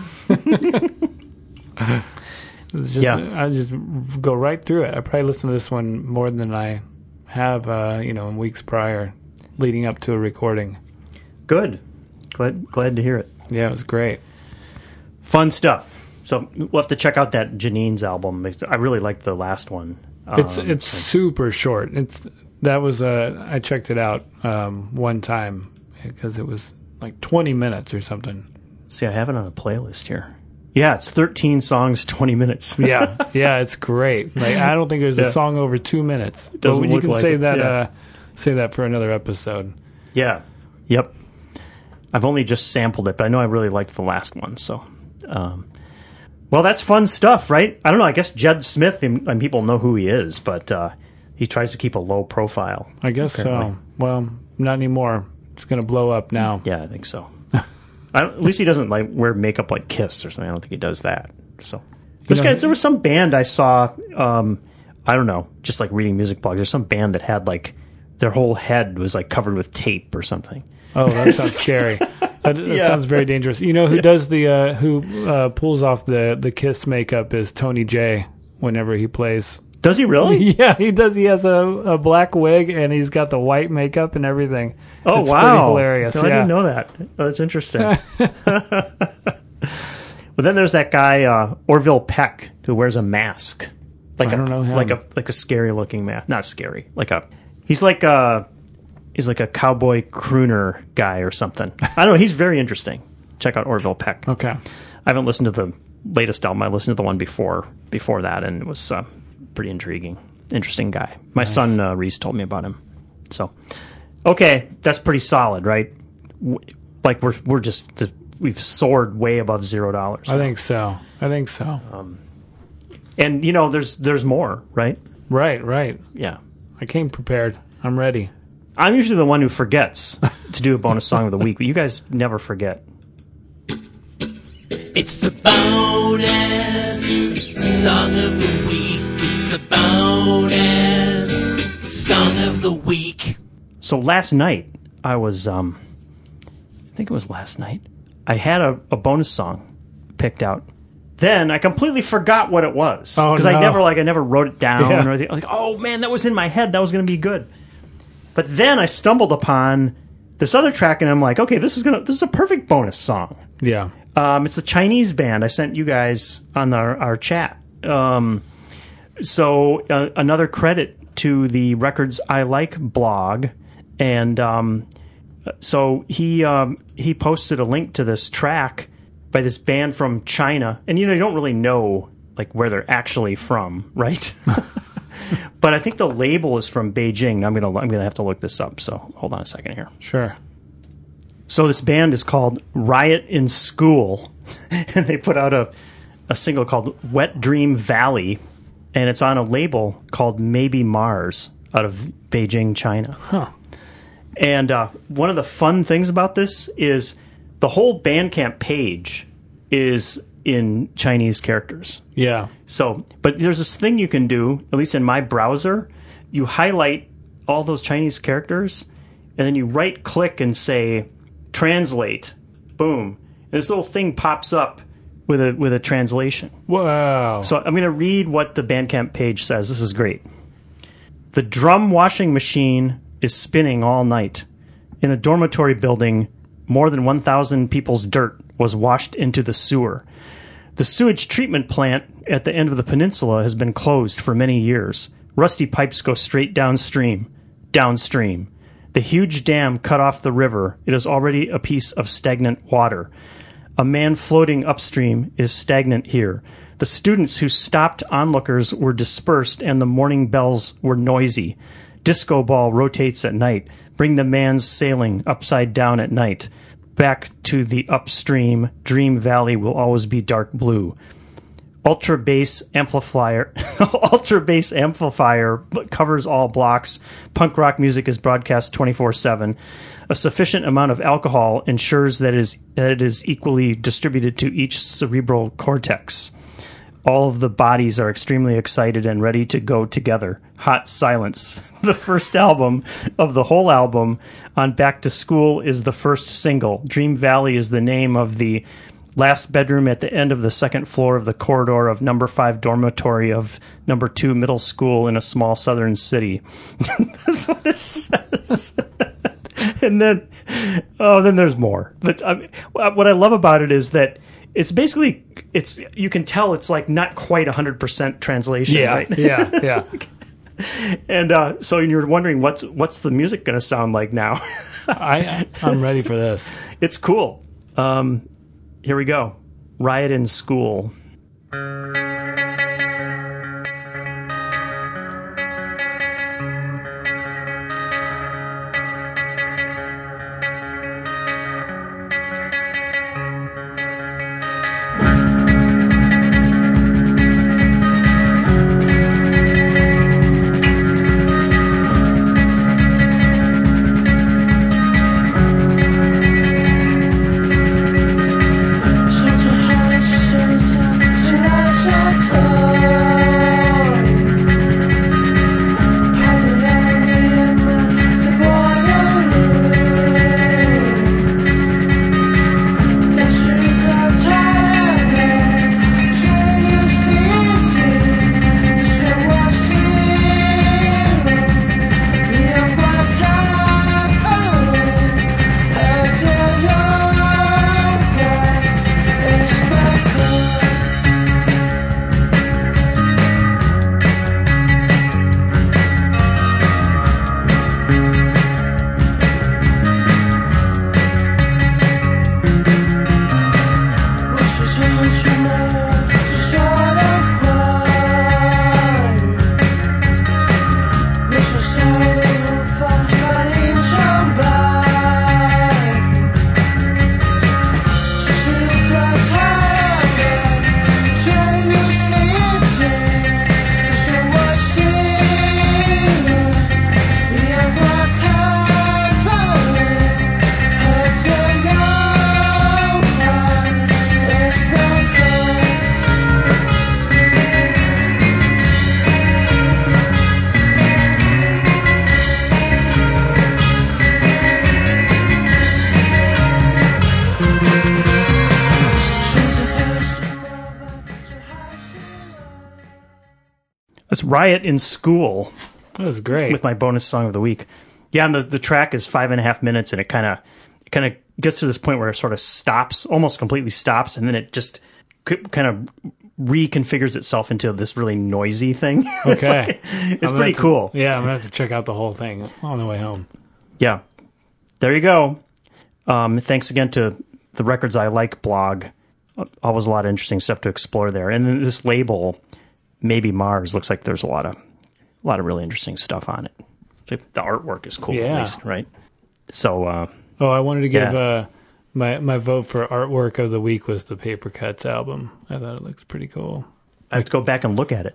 It's just, I just go right through it. I probably listen to this one more than I have, in weeks prior, leading up to a recording.
Good. Glad to hear it.
Yeah, it was great.
Fun stuff. So we'll have to check out that Janine's album. I really liked the last one.
It's super short. I checked it out one time because it was like 20 minutes or something.
See, I have it on a playlist here. Yeah, it's 13 songs, 20 minutes.
Yeah, it's great. Like I don't think there's a song over 2 minutes.
Doesn't
but you
look
can
like
save
it.
that.
Yeah.
Save that for another episode.
Yeah. Yep. I've only just sampled it, but I know I really liked the last one. So, well, that's fun stuff, right? I don't know. I guess Judd Smith, and people know who he is, but he tries to keep a low profile.
I guess
apparently.
so. Well, not anymore. It's going to blow up now.
Yeah, I think so. At least he doesn't like wear makeup like Kiss or something. I don't think he does that. So there was some band I saw. I don't know, just like reading music blogs. There's some band that had like their whole head was like covered with tape or something.
Oh, that sounds scary. That sounds very dangerous. You know who does who pulls off the Kiss makeup is Tony J. Whenever he plays.
Does he really?
Yeah, he does. He has a black wig and he's got the white makeup and everything.
Oh,
it's
wow.
pretty hilarious.
No,
yeah.
I didn't know that. Oh, that's interesting. Well, then there's that guy, Orville Peck, who wears a mask.
I don't know him.
Like a scary looking mask. Not scary. He's like a cowboy crooner guy or something. I don't know. He's very interesting. Check out Orville Peck.
Okay.
I haven't listened to the latest album. I listened to the one before that, and it was pretty intriguing. Interesting guy. My son Reese told me about him. So, okay, that's pretty solid, right? Like we've soared way above $0.
I think so.
And there's more, right?
Right.
Yeah.
I came prepared. I'm ready.
I'm usually the one who forgets to do a bonus song of the week, but you guys never forget.
It's the bonus song of the week. It's the bonus song of the week.
So last night, I was, I think it was last night, I had a bonus song picked out. Then I completely forgot what it was.
Oh,
Because
no.
I never wrote it down
Yeah.
or anything. I was like, oh man, that was in my head. That was going to be good. But then I stumbled upon this other track and I'm like, okay, this is a perfect bonus song.
Yeah.
It's a Chinese band. I sent you guys on our chat. So another credit to the Records I Like blog, and so he posted a link to this track by this band from China, and you don't really know like where they're actually from, right? But I think the label is from Beijing. I'm gonna have to look this up. So hold on a second here.
Sure.
So this band is called Riot in School, and they put out a single called Wet Dream Valley, and it's on a label called Maybe Mars out of Beijing, China.
Huh.
And one of the fun things about this is the whole Bandcamp page is in Chinese characters.
Yeah.
So, but there's this thing you can do, at least in my browser, you highlight all those Chinese characters, and then you right-click and say, translate. Boom. And this little thing pops up with a translation.
Wow.
So I'm going to read what the Bandcamp page says. This is great. The drum washing machine is spinning all night. In a dormitory building, more than 1,000 people's dirt was washed into the sewer. The sewage treatment plant at the end of the peninsula has been closed for many years. Rusty pipes go straight downstream. Downstream. The huge dam cut off the river. It is already a piece of stagnant water. A man floating upstream is stagnant here. The students who stopped onlookers were dispersed and the morning bells were noisy. Disco ball rotates at night. Bring the man's sailing upside down at night. Back to the upstream. Dream Valley will always be dark blue. ultra bass amplifier covers all blocks. Punk rock music is broadcast 24/7. A sufficient amount of alcohol ensures that it is equally distributed to each cerebral cortex. All of the bodies are extremely excited and ready to go together. Hot Silence. The first album of the whole album on Back to School is the first single. Dream Valley is the name of the last bedroom at the end of the second floor of the corridor of number 5 dormitory of number 2 middle school in a small southern city. That's what it says. And then there's more. But what I love about it is that it's basically, you can tell it's like not quite 100% translation, right?
Yeah.
And so you're wondering what's the music going to sound like now?
I'm ready for this.
It's cool. Here we go. Riot in School. That's Riot in School.
That was great.
With my bonus song of the week. Yeah, and the track is 5.5 minutes, and it kind of gets to this point where it sort of stops, almost completely stops, and then it just kind of reconfigures itself into this really noisy thing.
Okay.
It's pretty cool.
Yeah, I'm going to have to check out the whole thing on the way home.
Yeah. There you go. Thanks again to the Records I Like blog. Always a lot of interesting stuff to explore there. And then this label, Maybe Mars, looks like there's a lot of really interesting stuff on it. The artwork is cool, at least, right? So,
I wanted to give my vote for artwork of the week was the Paper Cuts album. I thought it looks pretty cool.
I have to go back and look at it.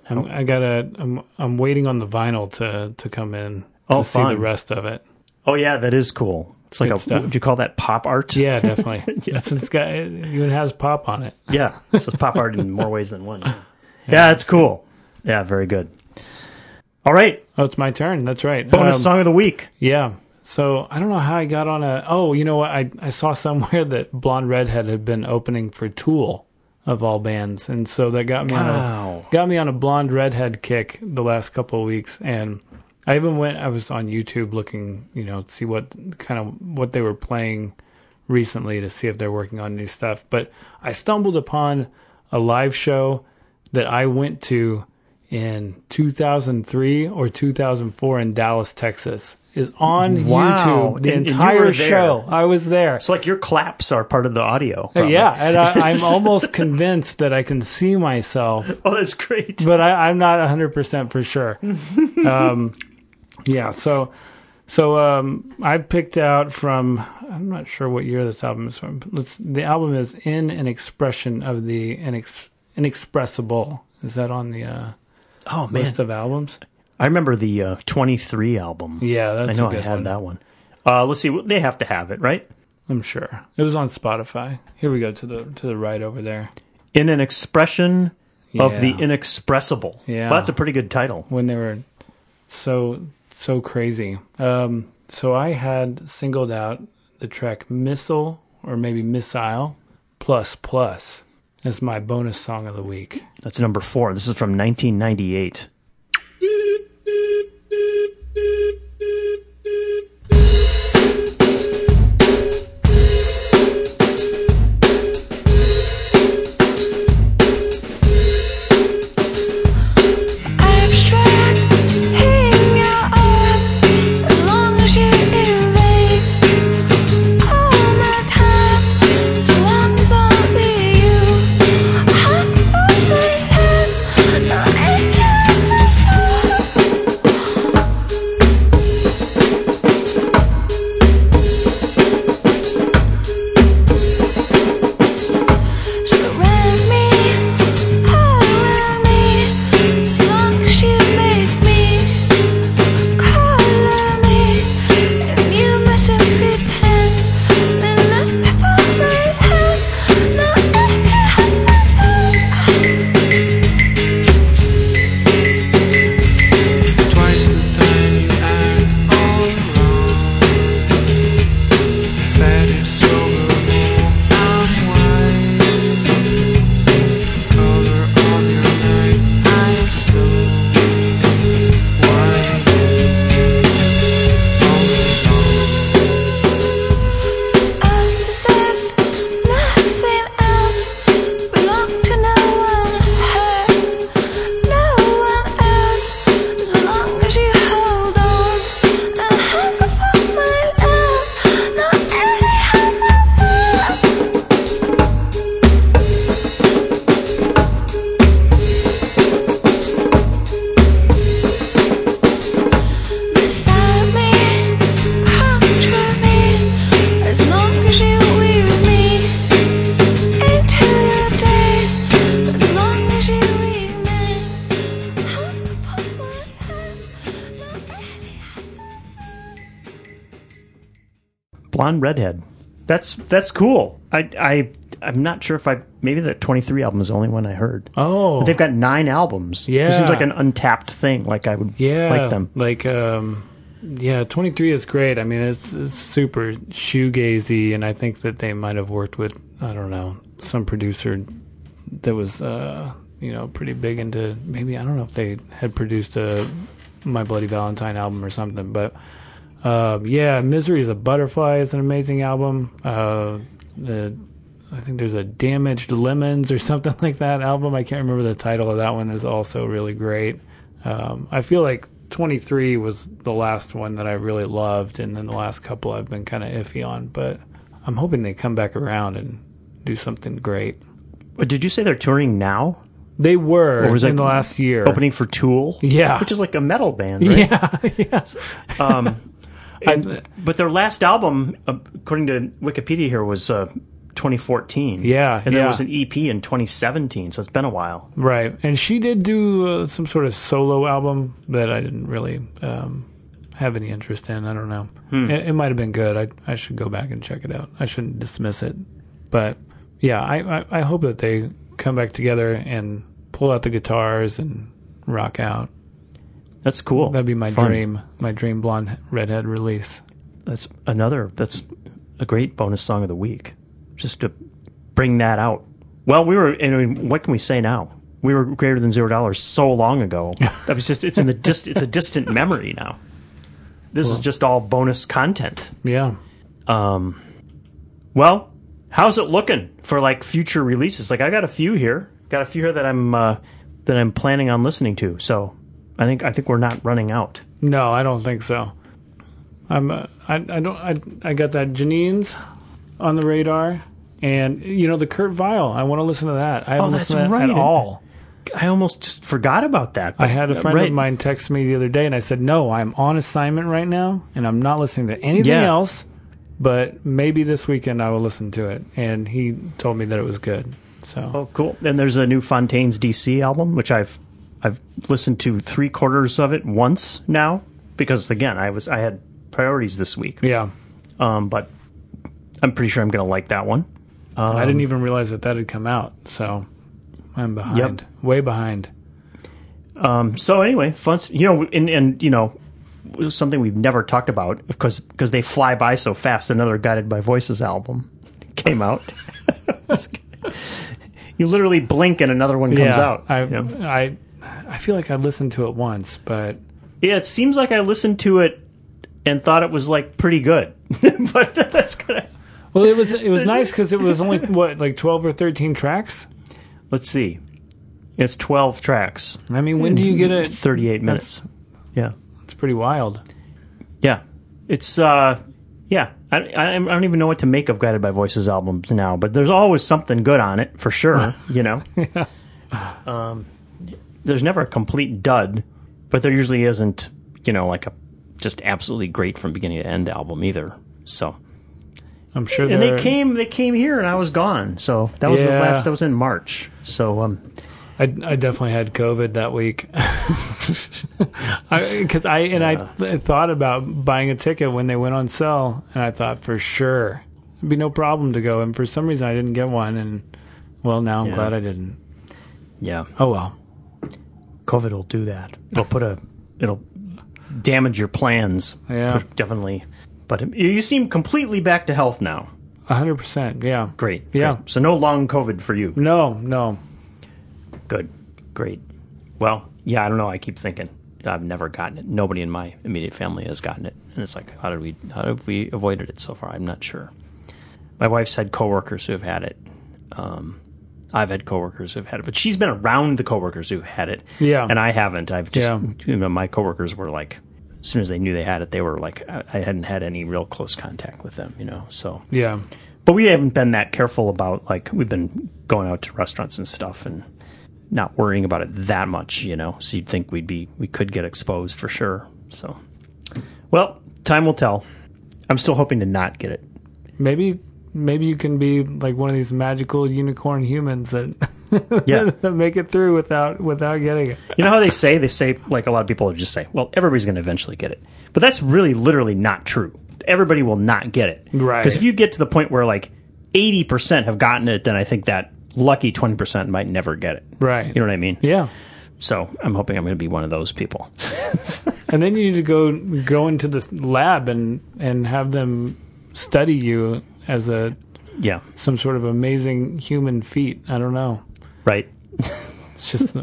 I'm waiting on the vinyl to come in to see the rest of it.
Oh yeah, that is cool. It's like would you call that pop art?
Yeah, definitely. It even has pop on it.
Yeah, so it's pop art in more ways than one. Yeah, it's cool. Yeah, very good. All right.
Oh, it's my turn. That's right.
Bonus song of the week.
Yeah. So I don't know how I got on you know what? I saw somewhere that Blonde Redhead had been opening for Tool, of all bands. And so that got me on a Blonde Redhead kick the last couple of weeks. And I was on YouTube looking, to see what they were playing recently to see if they're working on new stuff. But I stumbled upon a live show that I went to in 2003 or 2004 in Dallas, Texas. Is on YouTube. The entire show. I was there.
So like your claps are part of the audio. Probably.
Yeah, and I'm almost convinced that I can see myself.
Oh, that's great.
But I'm not 100% for sure. Yeah, so I picked out from, I'm not sure what year this album is from. The album is In an Expression of the Inexpressible. Is that on the
Oh, man.
list of albums?
I remember the 23 album.
Yeah, that's
I know
a good
I had
one.
that one. Let's see. They have to have it, right?
I'm sure. It was on Spotify. Here we go to the right over there.
In an expression of the
Yeah.
inexpressible.
Yeah.
Well, that's a pretty good title.
When they were so crazy. So I had singled out the track Missile, or maybe Missile, Plus Plus as my bonus song of the week.
That's number 4. This is from 1998.
Abstract in your arms, as long as you invade all my time, as long as I'll be you. I'm falling in, not in surround me, around me, as long as you make me, color me, and you mustn't pretend, then let me fall right in, not
Twice the time you act all wrong. That is sober more unwind. Color on your night eyes so white.
I possess nothing else, belong to no one, hurt no one else, as long as you hold on, and hang for my love, not any beside me, puncture me, as long as you weave me into your day, as long as you weave me, hung upon my head, not any
Blonde Redhead. That's cool. I'm not sure if maybe the 23 album is the only one I heard.
Oh,
But they've got 9 albums.
Yeah.
It seems like an untapped thing. Like I would like them.
Like, 23 is great. I mean, it's super shoegazy, and I think that they might have worked with, I don't know, some producer that was, pretty big into, maybe, I don't know if they had produced a My Bloody Valentine album or something, but, Misery is a Butterfly is an amazing album. I think there's a Damaged Lemons or something like that album. I can't remember the title of that one. Is also really great. I feel like 23 was the last one that I really loved, and then the last couple I've been kind of iffy on. But I'm hoping they come back around and do something great.
But did you say they're touring now?
They were
Or was
in
it
the last year.
Opening for Tool?
Yeah.
Which is like a metal band, right?
Yeah, yes.
But their last album, according to Wikipedia here, was 2014.
Yeah,
And there
yeah.
was an EP in 2017, so it's been a while.
Right. And she did do some sort of solo album that I didn't really have any interest in. I don't know. It might have been good. I should go back and check it out. I shouldn't dismiss it. But yeah, I hope that they come back together and pull out the guitars and rock out.
That's cool.
That'd be my
Fun.
dream Blonde Redhead release.
That's a great bonus song of the week. Just to bring that out. Well, what can we say now? We were greater than $0 so long ago. That was just it's a distant memory now. This is just all bonus content.
Yeah.
Well, how's it looking for like future releases? Like I got a few here. That I'm planning on listening to. So I think we're not running out.
No, I don't think so. I got that Janine's on the radar, and the Kurt Vile. I want to listen to that. I haven't
that's
listened to that
right.
at all.
I almost just forgot about that.
I had a friend
right.
of mine text me the other day, and I said, "No, I'm on assignment right now, and I'm not listening to anything else. But maybe this weekend I will listen to it." And he told me that it was good. So
Oh, cool. And there's a new Fontaine's DC album, which I've listened to 3/4 of it once now because again I had priorities this week.
yeah,
But I'm pretty sure I'm going to like that one.
I didn't even realize that had come out. So I'm behind, way behind.
So anyway, fun. And something we've never talked about because they fly by so fast. Another Guided by Voices album came out. You literally blink and another one comes out.
I feel like I listened to it once, but
Yeah, it seems like I listened to it and thought it was like pretty good, but that's gonna.
well, it was nice because it was only like 12 or 13 tracks.
Let's see, it's 12 tracks.
I mean, when do you get it?
38 minutes. Yeah,
It's pretty wild.
yeah, it's yeah. I don't even know what to make of Guided by Voices albums now, but there's always something good on it for sure. There's never a complete dud, but there usually isn't, like a just absolutely great from beginning to end album either. So,
I'm sure.
and they came here, and I was gone. So that was the
Yeah.
last. That was in March. So,
I definitely had COVID that week. Because I thought about buying a ticket when they went on sale, and I thought for sure it'd be no problem to go. And for some reason, I didn't get one, and well, now I'm
Yeah.
glad I didn't.
yeah,
Oh well.
COVID will do that. It'll damage your plans.
Yeah.
Definitely. But you seem completely back to health now.
100%. Yeah.
Great.
Yeah.
Great. So no long COVID for you.
No.
Good. Great. Well, yeah, I don't know. I keep thinking I've never gotten it. Nobody in my immediate family has gotten it. And it's like, how have we avoided it so far? I'm not sure. My wife's had coworkers who have had it. I've had coworkers who've had it, but she's been around the coworkers who had it.
Yeah.
And I haven't. I've just,
Yeah.
my coworkers were like, as soon as they knew they had it, they were like, I hadn't had any real close contact with them, so.
Yeah.
But we haven't been that careful about, like, we've been going out to restaurants and stuff and not worrying about it that much, So you'd think we could get exposed for sure. So, well, time will tell. I'm still hoping to not get it.
Maybe you can be like one of these magical unicorn humans that
Yeah.
that make it through without getting it.
You know how they say, like, a lot of people would just say, well, everybody's going to eventually get it. But that's really literally not true. Everybody will not get it.
Right.
Because if you get to the point where, like, 80% have gotten it, then I think that lucky 20% might never get it.
Right.
You know what I mean?
Yeah.
So I'm hoping I'm going to be one of those people.
And then you need to go into this lab and have them study you as
Yeah.
some sort of amazing human feat. I don't know.
Right.
It's just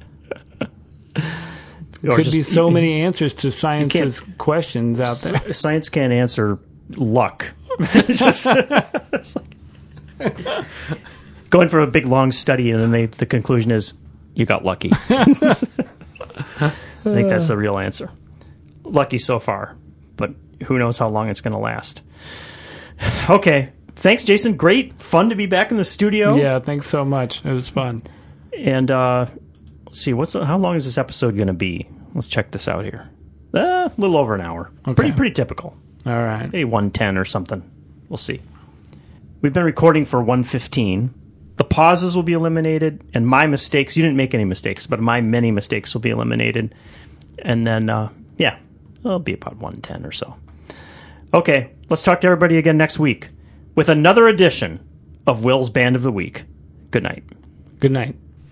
Or
could
just-
be so many answers to science's questions out there.
Science can't answer luck. It's like going for a big long study, and then the conclusion is you got lucky. I think that's the real answer. Lucky so far, but who knows how long it's going to last. Okay, thanks, Jason. Great, fun to be back in the studio.
Yeah, thanks so much. It was fun.
And let's see, how long is this episode going to be? Let's check this out here. A little over an hour.
Okay.
Pretty typical.
All right.
Maybe 110 or something. We'll see. We've been recording for 115. The pauses will be eliminated, and my mistakes, you didn't make any mistakes, but my many mistakes will be eliminated. And then, it'll be about 110 or so. Okay, let's talk to everybody again next week with another edition of Will's Band of the Week. Good night.
Good night.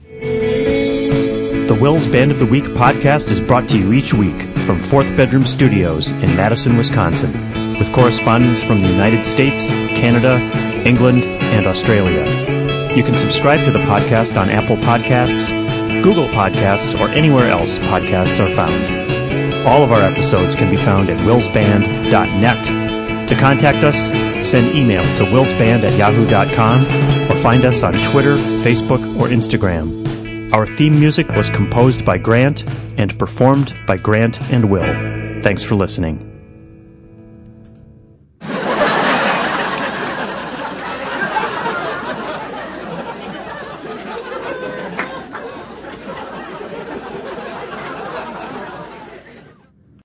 The Will's Band of the Week podcast is brought to you each week from Fourth Bedroom Studios in Madison, Wisconsin, with correspondents from the United States, Canada, England, and Australia. You can subscribe to the podcast on Apple Podcasts, Google Podcasts, or anywhere else podcasts are found. All of our episodes can be found at willsband.net. To contact us, send email to willsband@yahoo.com or find us on Twitter, Facebook, or Instagram. Our theme music was composed by Grant and performed by Grant and Will. Thanks for listening.